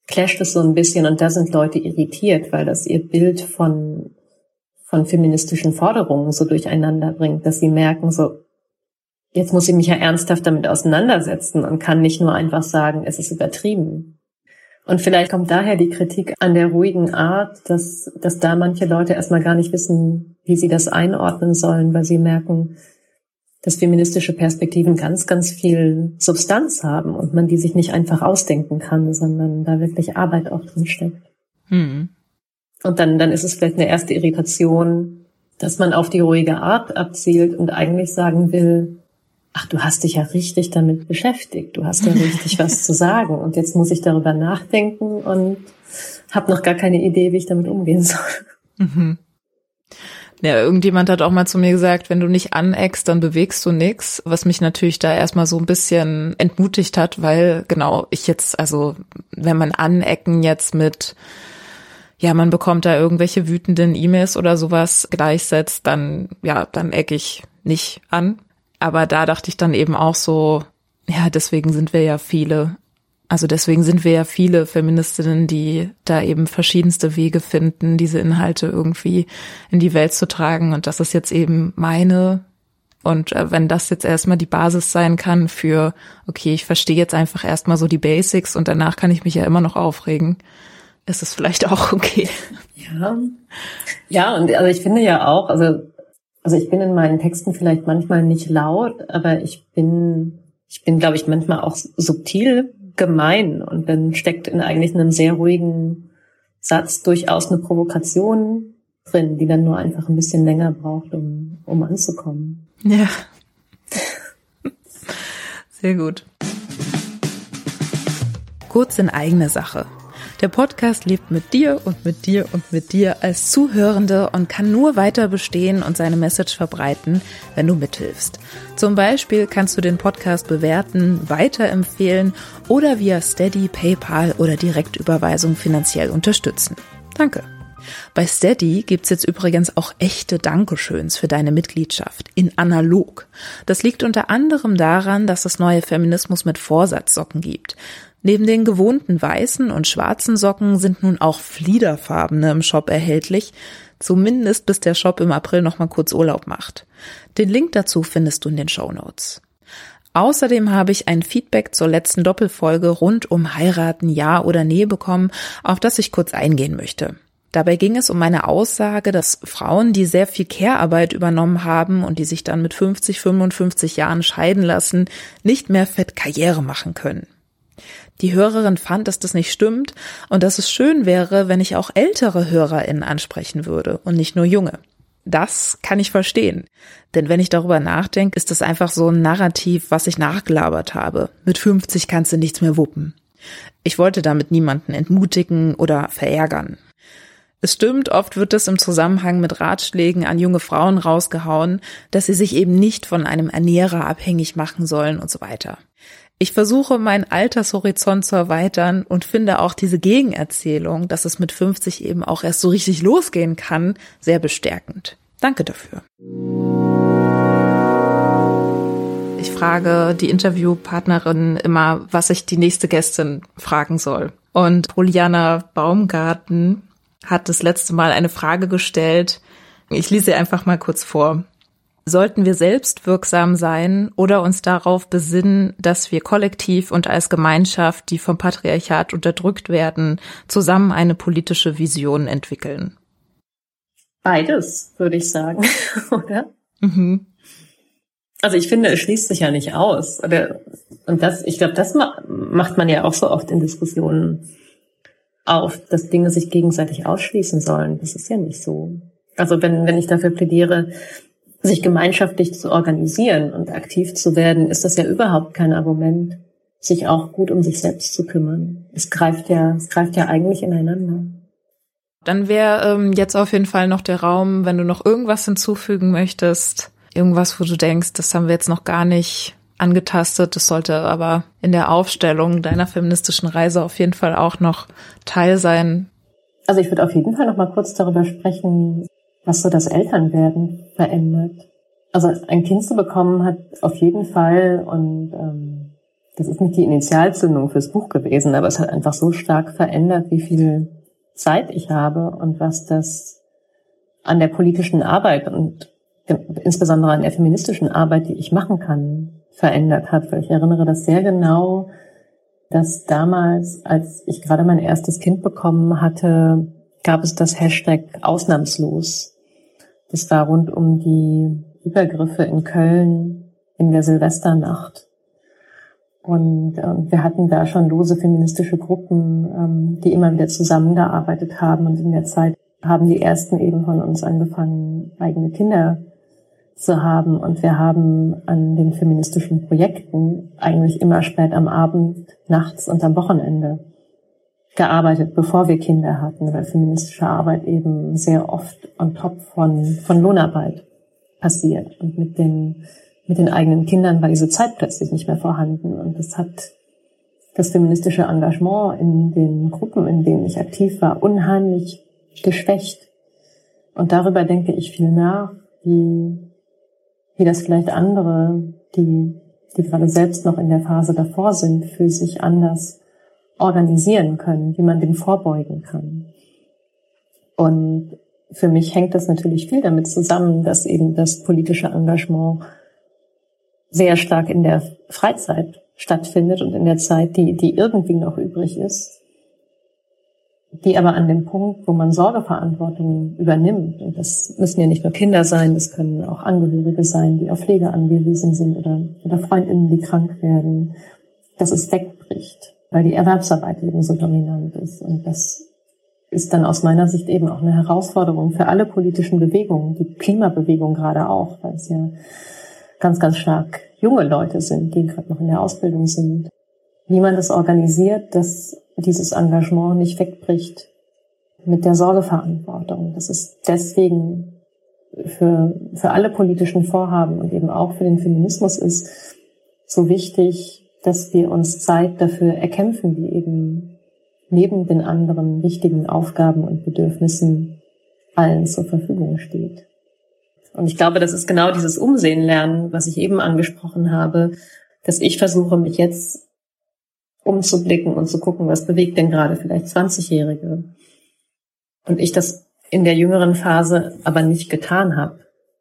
clasht es so ein bisschen und da sind Leute irritiert, weil das ihr Bild von feministischen Forderungen so durcheinander bringt, dass sie merken, so, jetzt muss ich mich ja ernsthaft damit auseinandersetzen und kann nicht nur einfach sagen, es ist übertrieben. Und vielleicht kommt daher die Kritik an der ruhigen Art, dass da manche Leute erstmal gar nicht wissen, wie sie das einordnen sollen, weil sie merken, dass feministische Perspektiven ganz, ganz viel Substanz haben und man die sich nicht einfach ausdenken kann, sondern da wirklich Arbeit auch drin steckt. Und dann ist es vielleicht eine erste Irritation, dass man auf die ruhige Art abzielt und eigentlich sagen will, ach, du hast dich ja richtig damit beschäftigt, du hast ja richtig was zu sagen und jetzt muss ich darüber nachdenken und habe noch gar keine Idee, wie ich damit umgehen soll. Mhm. Ja, irgendjemand hat auch mal zu mir gesagt, wenn du nicht aneckst, dann bewegst du nix, was mich natürlich da erstmal so ein bisschen entmutigt hat, weil genau ich jetzt, also wenn man Anecken jetzt mit, ja, man bekommt da irgendwelche wütenden E-Mails oder sowas gleichsetzt, dann ecke ich nicht an. Aber da dachte ich dann eben auch so, ja, deswegen sind wir ja viele Feministinnen, die da eben verschiedenste Wege finden, diese Inhalte irgendwie in die Welt zu tragen. Und das ist jetzt eben meine. Und wenn das jetzt erstmal die Basis sein kann für, okay, ich verstehe jetzt einfach erstmal so die Basics und danach kann ich mich ja immer noch aufregen, ist es vielleicht auch okay. Ja, und also ich finde ja auch, also ich bin in meinen Texten vielleicht manchmal nicht laut, aber ich bin, glaube ich, manchmal auch subtil gemein und dann steckt in eigentlich einem sehr ruhigen Satz durchaus eine Provokation drin, die dann nur einfach ein bisschen länger braucht, um anzukommen. Ja. Sehr gut. Kurz in eigener Sache. Der Podcast lebt mit dir und mit dir und mit dir als Zuhörende und kann nur weiter bestehen und seine Message verbreiten, wenn du mithilfst. Zum Beispiel kannst du den Podcast bewerten, weiterempfehlen oder via Steady, PayPal oder Direktüberweisung finanziell unterstützen. Danke. Bei Steady gibt's jetzt übrigens auch echte Dankeschöns für deine Mitgliedschaft in analog. Das liegt unter anderem daran, dass es neue Feminismus mit Vorsatzsocken gibt. Neben den gewohnten weißen und schwarzen Socken sind nun auch fliederfarbene im Shop erhältlich, zumindest bis der Shop im April noch mal kurz Urlaub macht. Den Link dazu findest du in den Shownotes. Außerdem habe ich ein Feedback zur letzten Doppelfolge rund um Heiraten, Ja oder Nee bekommen, auf das ich kurz eingehen möchte. Dabei ging es um meine Aussage, dass Frauen, die sehr viel Care-Arbeit übernommen haben und die sich dann mit 50, 55 Jahren scheiden lassen, nicht mehr fett Karriere machen können. Die Hörerin fand, dass das nicht stimmt und dass es schön wäre, wenn ich auch ältere HörerInnen ansprechen würde und nicht nur junge. Das kann ich verstehen, denn wenn ich darüber nachdenke, ist das einfach so ein Narrativ, was ich nachgelabert habe. Mit 50 kannst du nichts mehr wuppen. Ich wollte damit niemanden entmutigen oder verärgern. Es stimmt, oft wird es im Zusammenhang mit Ratschlägen an junge Frauen rausgehauen, dass sie sich eben nicht von einem Ernährer abhängig machen sollen und so weiter. Ich versuche, meinen Altershorizont zu erweitern und finde auch diese Gegenerzählung, dass es mit 50 eben auch erst so richtig losgehen kann, sehr bestärkend. Danke dafür. Ich frage die Interviewpartnerin immer, was ich die nächste Gästin fragen soll. Und Poliana Baumgarten hat das letzte Mal eine Frage gestellt. Ich lese sie einfach mal kurz vor. Sollten wir selbst wirksam sein oder uns darauf besinnen, dass wir kollektiv und als Gemeinschaft, die vom Patriarchat unterdrückt werden, zusammen eine politische Vision entwickeln? Beides, würde ich sagen, oder? Mhm. Also ich finde, es schließt sich ja nicht aus. Ich glaube, das macht man ja auch so oft in Diskussionen auf, dass Dinge sich gegenseitig ausschließen sollen. Das ist ja nicht so. Also wenn ich dafür plädiere, sich gemeinschaftlich zu organisieren und aktiv zu werden, ist das ja überhaupt kein Argument, sich auch gut um sich selbst zu kümmern. Es greift ja eigentlich ineinander. Dann wäre jetzt auf jeden Fall noch der Raum, wenn du noch irgendwas hinzufügen möchtest, irgendwas, wo du denkst, das haben wir jetzt noch gar nicht angetastet, das sollte aber in der Aufstellung deiner feministischen Reise auf jeden Fall auch noch Teil sein. Also ich würde auf jeden Fall noch mal kurz darüber sprechen, was so das Elternwerden verändert. Also ein Kind zu bekommen hat auf jeden Fall und das ist nicht die Initialzündung fürs Buch gewesen, aber es hat einfach so stark verändert, wie viel Zeit ich habe und was das an der politischen Arbeit und insbesondere an der feministischen Arbeit, die ich machen kann, verändert hat. Weil ich erinnere das sehr genau, dass damals, als ich gerade mein erstes Kind bekommen hatte, gab es das Hashtag ausnahmslos. Das war rund um die Übergriffe in Köln in der Silvesternacht. Und wir hatten da schon lose feministische Gruppen, die immer wieder zusammengearbeitet haben. Und in der Zeit haben die ersten eben von uns angefangen, eigene Kinder zu haben. Und wir haben an den feministischen Projekten eigentlich immer spät am Abend, nachts und am Wochenende gearbeitet, bevor wir Kinder hatten, weil feministische Arbeit eben sehr oft on top von Lohnarbeit passiert. Und mit den eigenen Kindern war diese Zeit plötzlich nicht mehr vorhanden. Und das hat das feministische Engagement in den Gruppen, in denen ich aktiv war, unheimlich geschwächt. Und darüber denke ich viel nach, wie das vielleicht andere, die gerade selbst noch in der Phase davor sind, für sich anders organisieren können, wie man dem vorbeugen kann. Und für mich hängt das natürlich viel damit zusammen, dass eben das politische Engagement sehr stark in der Freizeit stattfindet und in der Zeit, die irgendwie noch übrig ist, die aber an dem Punkt, wo man Sorgeverantwortung übernimmt, und das müssen ja nicht nur Kinder sein, das können auch Angehörige sein, die auf Pflege angewiesen sind oder FreundInnen, die krank werden, dass es wegbricht, weil die Erwerbsarbeit eben so dominant ist. Und das ist dann aus meiner Sicht eben auch eine Herausforderung für alle politischen Bewegungen, die Klimabewegung gerade auch, weil es ja ganz, ganz stark junge Leute sind, die gerade noch in der Ausbildung sind. Wie man das organisiert, dass dieses Engagement nicht wegbricht mit der Sorgeverantwortung. Das ist deswegen für alle politischen Vorhaben und eben auch für den Feminismus ist so wichtig, dass wir uns Zeit dafür erkämpfen, die eben neben den anderen wichtigen Aufgaben und Bedürfnissen allen zur Verfügung steht. Und ich glaube, das ist genau dieses Umsehen lernen, was ich eben angesprochen habe, dass ich versuche, mich jetzt umzublicken und zu gucken, was bewegt denn gerade vielleicht 20-Jährige. Und ich das in der jüngeren Phase aber nicht getan habe,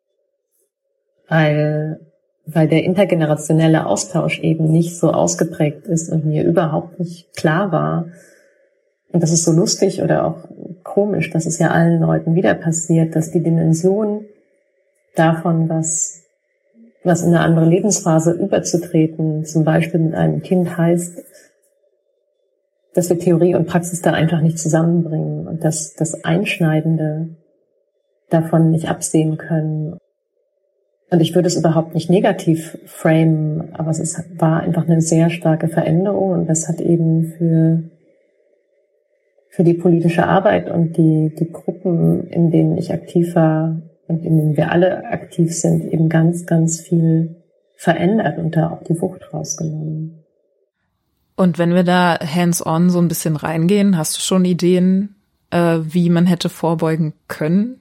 weil der intergenerationelle Austausch eben nicht so ausgeprägt ist und mir überhaupt nicht klar war. Und das ist so lustig oder auch komisch, dass es ja allen Leuten wieder passiert, dass die Dimension davon, was in eine andere Lebensphase überzutreten, zum Beispiel mit einem Kind heißt, dass wir Theorie und Praxis da einfach nicht zusammenbringen und dass das Einschneidende davon nicht absehen können. Und ich würde es überhaupt nicht negativ framen, aber war einfach eine sehr starke Veränderung und das hat eben für die politische Arbeit und die Gruppen, in denen ich aktiv war und in denen wir alle aktiv sind, eben ganz, ganz viel verändert und da auch die Wucht rausgenommen. Und wenn wir da hands-on so ein bisschen reingehen, hast du schon Ideen, wie man hätte vorbeugen können?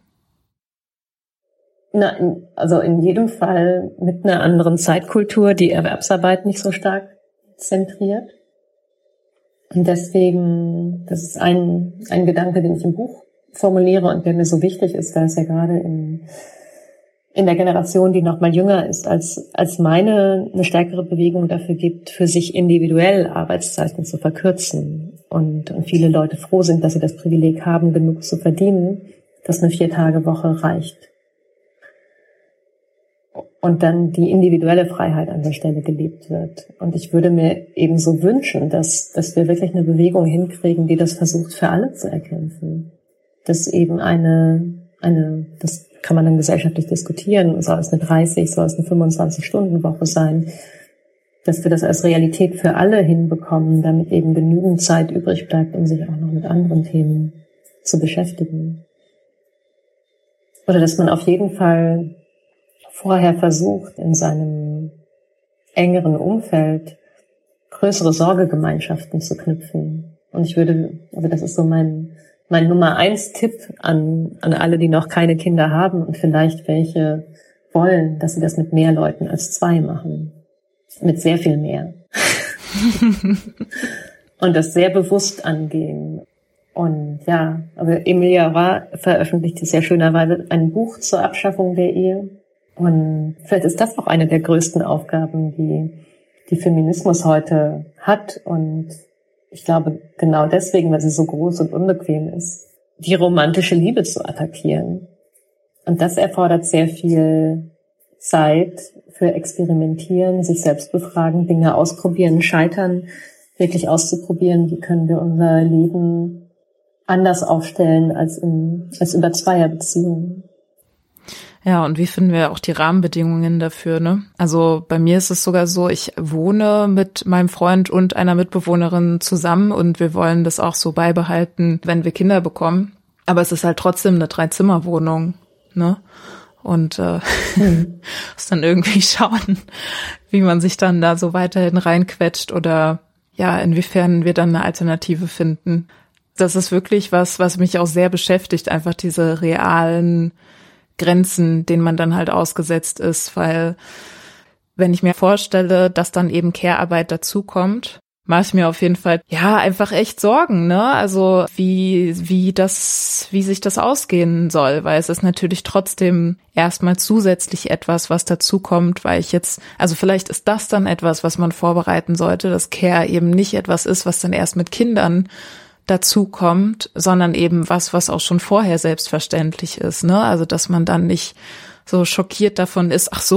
Also in jedem Fall mit einer anderen Zeitkultur, die Erwerbsarbeit nicht so stark zentriert. Und deswegen, das ist ein Gedanke, den ich im Buch formuliere und der mir so wichtig ist, weil es ja gerade in der Generation, die noch mal jünger ist als meine, eine stärkere Bewegung dafür gibt, für sich individuell Arbeitszeiten zu verkürzen. Und viele Leute froh sind, dass sie das Privileg haben, genug zu verdienen, dass eine 4-Tage-Woche reicht. Und dann die individuelle Freiheit an der Stelle gelebt wird. Und ich würde mir eben so wünschen, dass wir wirklich eine Bewegung hinkriegen, die das versucht, für alle zu erkämpfen. Dass eben das kann man dann gesellschaftlich diskutieren, soll es eine 30, soll es eine 25-Stunden-Woche sein, dass wir das als Realität für alle hinbekommen, damit eben genügend Zeit übrig bleibt, um sich auch noch mit anderen Themen zu beschäftigen. Oder dass man auf jeden Fall vorher versucht, in seinem engeren Umfeld größere Sorgegemeinschaften zu knüpfen. Und das ist so mein Nummer 1 Tipp an alle, die noch keine Kinder haben und vielleicht welche wollen, dass sie das mit mehr Leuten als 2 machen. Mit sehr viel mehr. und das sehr bewusst angehen. Und ja, aber Emilia Ra veröffentlichte sehr schönerweise ein Buch zur Abschaffung der Ehe. Und vielleicht ist das auch eine der größten Aufgaben, die Feminismus heute hat. Und ich glaube, genau deswegen, weil sie so groß und unbequem ist, die romantische Liebe zu attackieren. Und das erfordert sehr viel Zeit für Experimentieren, sich selbst befragen, Dinge ausprobieren, scheitern, wirklich auszuprobieren, wie können wir unser Leben anders aufstellen als über Zweierbeziehungen. Ja, und wie finden wir auch die Rahmenbedingungen dafür, ne? Also bei mir ist es sogar so, ich wohne mit meinem Freund und einer Mitbewohnerin zusammen und wir wollen das auch so beibehalten, wenn wir Kinder bekommen. Aber es ist halt trotzdem eine 3-Zimmer-Wohnung, ne? Und muss dann irgendwie schauen, wie man sich dann da so weiterhin reinquetscht oder ja, inwiefern wir dann eine Alternative finden. Das ist wirklich was mich auch sehr beschäftigt, einfach diese realen Grenzen, denen man dann halt ausgesetzt ist, weil wenn ich mir vorstelle, dass dann eben Care-Arbeit dazukommt, mache ich mir auf jeden Fall ja einfach echt Sorgen, ne? Also wie sich das ausgehen soll, weil es ist natürlich trotzdem erstmal zusätzlich etwas, was dazukommt, weil also vielleicht ist das dann etwas, was man vorbereiten sollte, dass Care eben nicht etwas ist, was dann erst mit Kindern dazukommt, sondern eben was auch schon vorher selbstverständlich ist, ne? Also dass man dann nicht so schockiert davon ist, das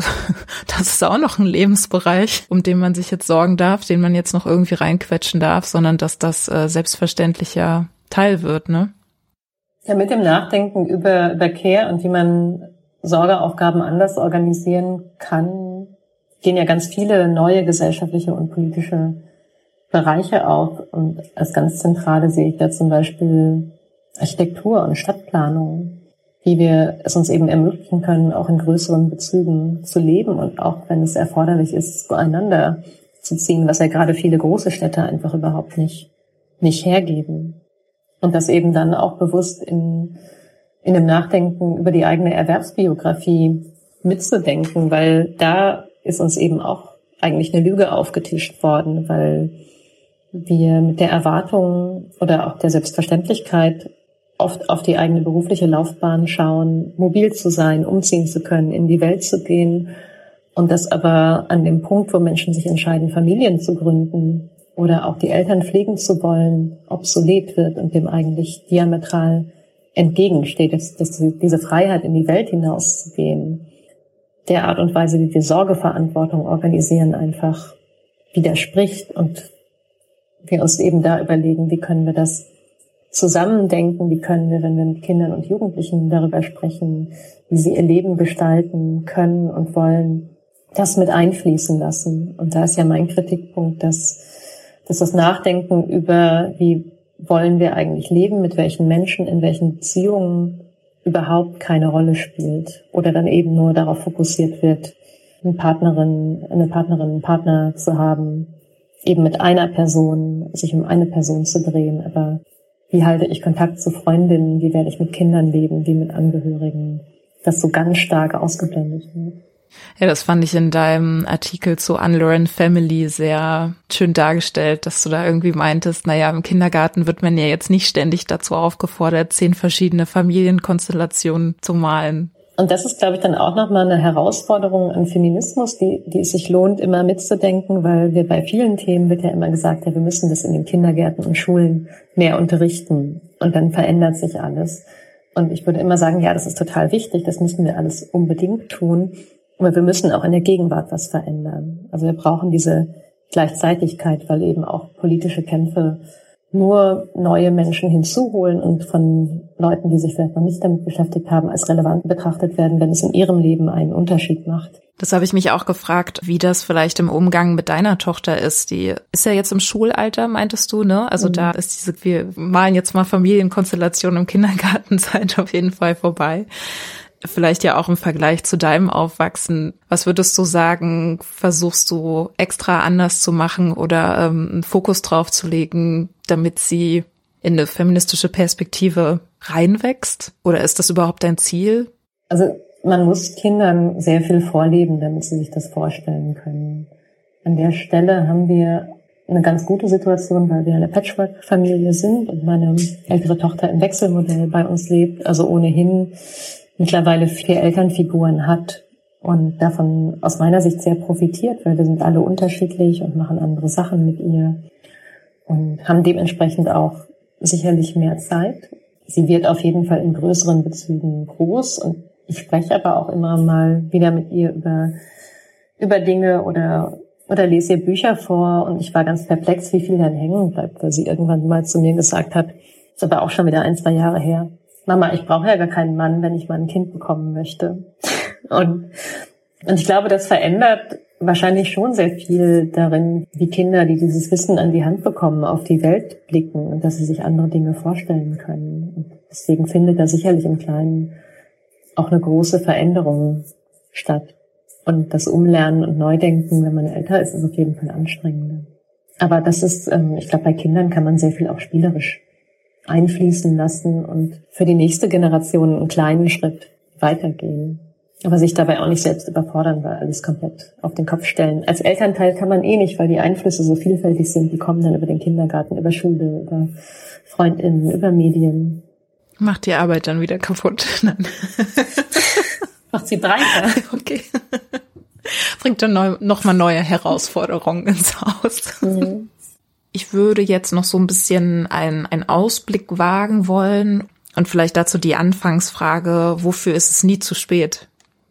ist auch noch ein Lebensbereich, um den man sich jetzt sorgen darf, den man jetzt noch irgendwie reinquetschen darf, sondern dass das selbstverständlicher Teil wird, ne? Ja, mit dem Nachdenken über Care und wie man Sorgeaufgaben anders organisieren kann, gehen ja ganz viele neue gesellschaftliche und politische Bereiche auf. Und als ganz zentrale sehe ich da zum Beispiel Architektur und Stadtplanung, wie wir es uns eben ermöglichen können, auch in größeren Bezügen zu leben und auch, wenn es erforderlich ist, zueinander zu ziehen, was ja gerade viele große Städte einfach überhaupt nicht hergeben. Und das eben dann auch bewusst in dem Nachdenken über die eigene Erwerbsbiografie mitzudenken, weil da ist uns eben auch eigentlich eine Lüge aufgetischt worden, weil wir mit der Erwartung oder auch der Selbstverständlichkeit oft auf die eigene berufliche Laufbahn schauen, mobil zu sein, umziehen zu können, in die Welt zu gehen und das aber an dem Punkt, wo Menschen sich entscheiden, Familien zu gründen oder auch die Eltern pflegen zu wollen, obsolet wird und dem eigentlich diametral entgegensteht, dass diese Freiheit, in die Welt hinauszugehen, der Art und Weise, wie wir Sorgeverantwortung organisieren, einfach widerspricht und wir uns eben da überlegen, wie können wir das zusammendenken, wie können wir, wenn wir mit Kindern und Jugendlichen darüber sprechen, wie sie ihr Leben gestalten können und wollen, das mit einfließen lassen. Und da ist ja mein Kritikpunkt, dass das Nachdenken über, wie wollen wir eigentlich leben, mit welchen Menschen, in welchen Beziehungen überhaupt keine Rolle spielt oder dann eben nur darauf fokussiert wird, eine Partnerin, einen Partner zu haben, eben mit einer Person, sich um eine Person zu drehen. Aber wie halte ich Kontakt zu Freundinnen, wie werde ich mit Kindern leben, wie mit Angehörigen, das so ganz stark ausgeblendet wird. Ja, das fand ich in deinem Artikel zu Unlearn Family sehr schön dargestellt, dass du da irgendwie meintest, im Kindergarten wird man ja jetzt nicht ständig dazu aufgefordert, 10 verschiedene Familienkonstellationen zu malen. Und das ist, glaube ich, dann auch nochmal eine Herausforderung an Feminismus, die es sich lohnt, immer mitzudenken, weil wir bei vielen Themen wird ja immer gesagt, ja, wir müssen das in den Kindergärten und Schulen mehr unterrichten und dann verändert sich alles. Und ich würde immer sagen, ja, das ist total wichtig, das müssen wir alles unbedingt tun. Aber wir müssen auch in der Gegenwart was verändern. Also wir brauchen diese Gleichzeitigkeit, weil eben auch politische Kämpfe nur neue Menschen hinzuholen und von Leuten, die sich vielleicht noch nicht damit beschäftigt haben, als relevant betrachtet werden, wenn es in ihrem Leben einen Unterschied macht. Das habe ich mich auch gefragt, wie das vielleicht im Umgang mit deiner Tochter ist. Die ist ja jetzt im Schulalter, meintest du, ne? Also da ist wir malen jetzt mal Familienkonstellationen im Kindergartenzeit auf jeden Fall vorbei. Vielleicht ja auch im Vergleich zu deinem Aufwachsen. Was würdest du sagen, versuchst du extra anders zu machen oder einen Fokus drauf zu legen, damit sie in eine feministische Perspektive reinwächst? Oder ist das überhaupt dein Ziel? Also man muss Kindern sehr viel vorleben, damit sie sich das vorstellen können. An der Stelle haben wir eine ganz gute Situation, weil wir eine Patchwork-Familie sind und meine ältere Tochter im Wechselmodell bei uns lebt, also ohnehin mittlerweile 4 Elternfiguren hat und davon aus meiner Sicht sehr profitiert, weil wir sind alle unterschiedlich und machen andere Sachen mit ihr und haben dementsprechend auch sicherlich mehr Zeit. Sie wird auf jeden Fall in größeren Bezügen groß und ich spreche aber auch immer mal wieder mit ihr über Dinge oder lese ihr Bücher vor und ich war ganz perplex, wie viel dann hängen bleibt, weil sie irgendwann mal zu mir gesagt hat, ist aber auch schon wieder 1-2 Jahre her, Mama, ich brauche ja gar keinen Mann, wenn ich mal ein Kind bekommen möchte. Und ich glaube, das verändert wahrscheinlich schon sehr viel darin, wie Kinder, die dieses Wissen an die Hand bekommen, auf die Welt blicken und dass sie sich andere Dinge vorstellen können. Und deswegen findet da sicherlich im Kleinen auch eine große Veränderung statt. Und das Umlernen und Neudenken, wenn man älter ist, ist auf jeden Fall anstrengender. Aber das ist, ich glaube, bei Kindern kann man sehr viel auch spielerisch einfließen lassen und für die nächste Generation einen kleinen Schritt weitergehen. Aber sich dabei auch nicht selbst überfordern, weil alles komplett auf den Kopf stellen. Als Elternteil kann man nicht, weil die Einflüsse so vielfältig sind. Die kommen dann über den Kindergarten, über Schule, über FreundInnen, über Medien. Macht die Arbeit dann wieder kaputt. Nein. Macht sie breiter. Okay. Bringt dann nochmal neue Herausforderungen ins Haus. Mhm. Ich würde jetzt noch so ein bisschen einen Ausblick wagen wollen und vielleicht dazu die Anfangsfrage, wofür ist es nie zu spät?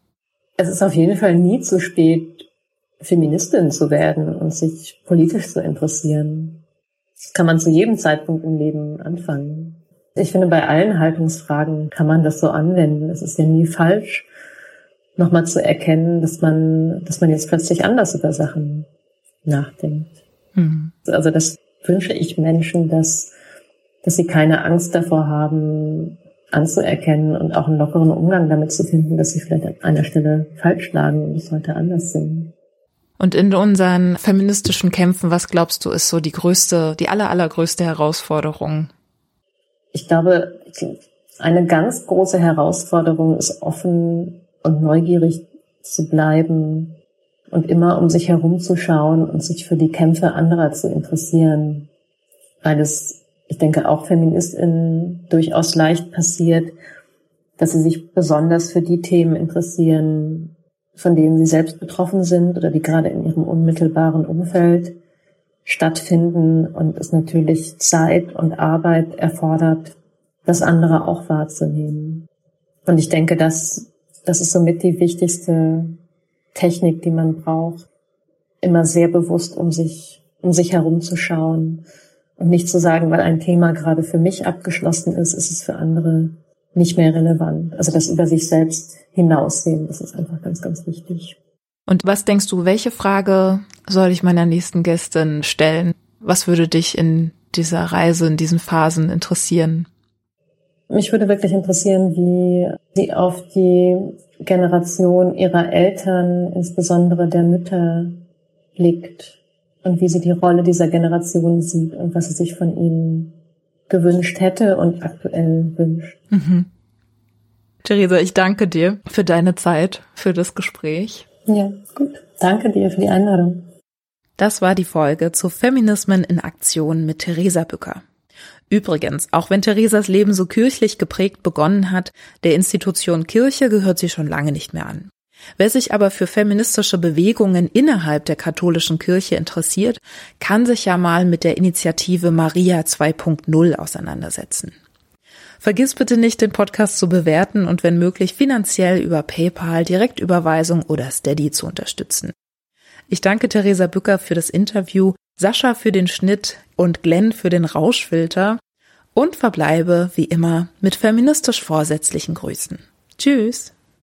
Es ist auf jeden Fall nie zu spät, Feministin zu werden und sich politisch zu interessieren. Das kann man zu jedem Zeitpunkt im Leben anfangen. Ich finde, bei allen Haltungsfragen kann man das so anwenden. Es ist ja nie falsch, nochmal zu erkennen, dass man jetzt plötzlich anders über Sachen nachdenkt. Mhm. Also das wünsche ich Menschen, dass sie keine Angst davor haben, anzuerkennen und auch einen lockeren Umgang damit zu finden, dass sie vielleicht an einer Stelle falsch lagen und es heute anders sind. Und in unseren feministischen Kämpfen, was glaubst du, ist so die allergrößte Herausforderung? Ich glaube, eine ganz große Herausforderung ist, offen und neugierig zu bleiben und immer um sich herum zu schauen und sich für die Kämpfe anderer zu interessieren. Weil es, ich denke, auch FeministInnen durchaus leicht passiert, dass sie sich besonders für die Themen interessieren, von denen sie selbst betroffen sind oder die gerade in ihrem unmittelbaren Umfeld stattfinden und es natürlich Zeit und Arbeit erfordert, das andere auch wahrzunehmen. Und ich denke, das ist somit die wichtigste Technik, die man braucht, immer sehr bewusst um sich herumzuschauen und nicht zu sagen, weil ein Thema gerade für mich abgeschlossen ist, ist es für andere nicht mehr relevant. Also das über sich selbst hinaussehen, das ist einfach ganz, ganz wichtig. Und was denkst du, welche Frage soll ich meiner nächsten Gästin stellen? Was würde dich in dieser Reise, in diesen Phasen interessieren? Mich würde wirklich interessieren, wie sie auf die Generation ihrer Eltern, insbesondere der Mütter, blickt und wie sie die Rolle dieser Generation sieht und was sie sich von ihnen gewünscht hätte und aktuell wünscht. Mhm. Theresa, ich danke dir für deine Zeit, für das Gespräch. Ja, gut. Danke dir für die Einladung. Das war die Folge zu Feminismen in Aktion mit Theresa Bücker. Übrigens, auch wenn Theresas Leben so kirchlich geprägt begonnen hat, der Institution Kirche gehört sie schon lange nicht mehr an. Wer sich aber für feministische Bewegungen innerhalb der katholischen Kirche interessiert, kann sich ja mal mit der Initiative Maria 2.0 auseinandersetzen. Vergiss bitte nicht, den Podcast zu bewerten und wenn möglich finanziell über PayPal, Direktüberweisung oder Steady zu unterstützen. Ich danke Theresa Bücker für das Interview, Sascha für den Schnitt und Glenn für den Rauschfilter und verbleibe wie immer mit feministisch vorsätzlichen Grüßen. Tschüss!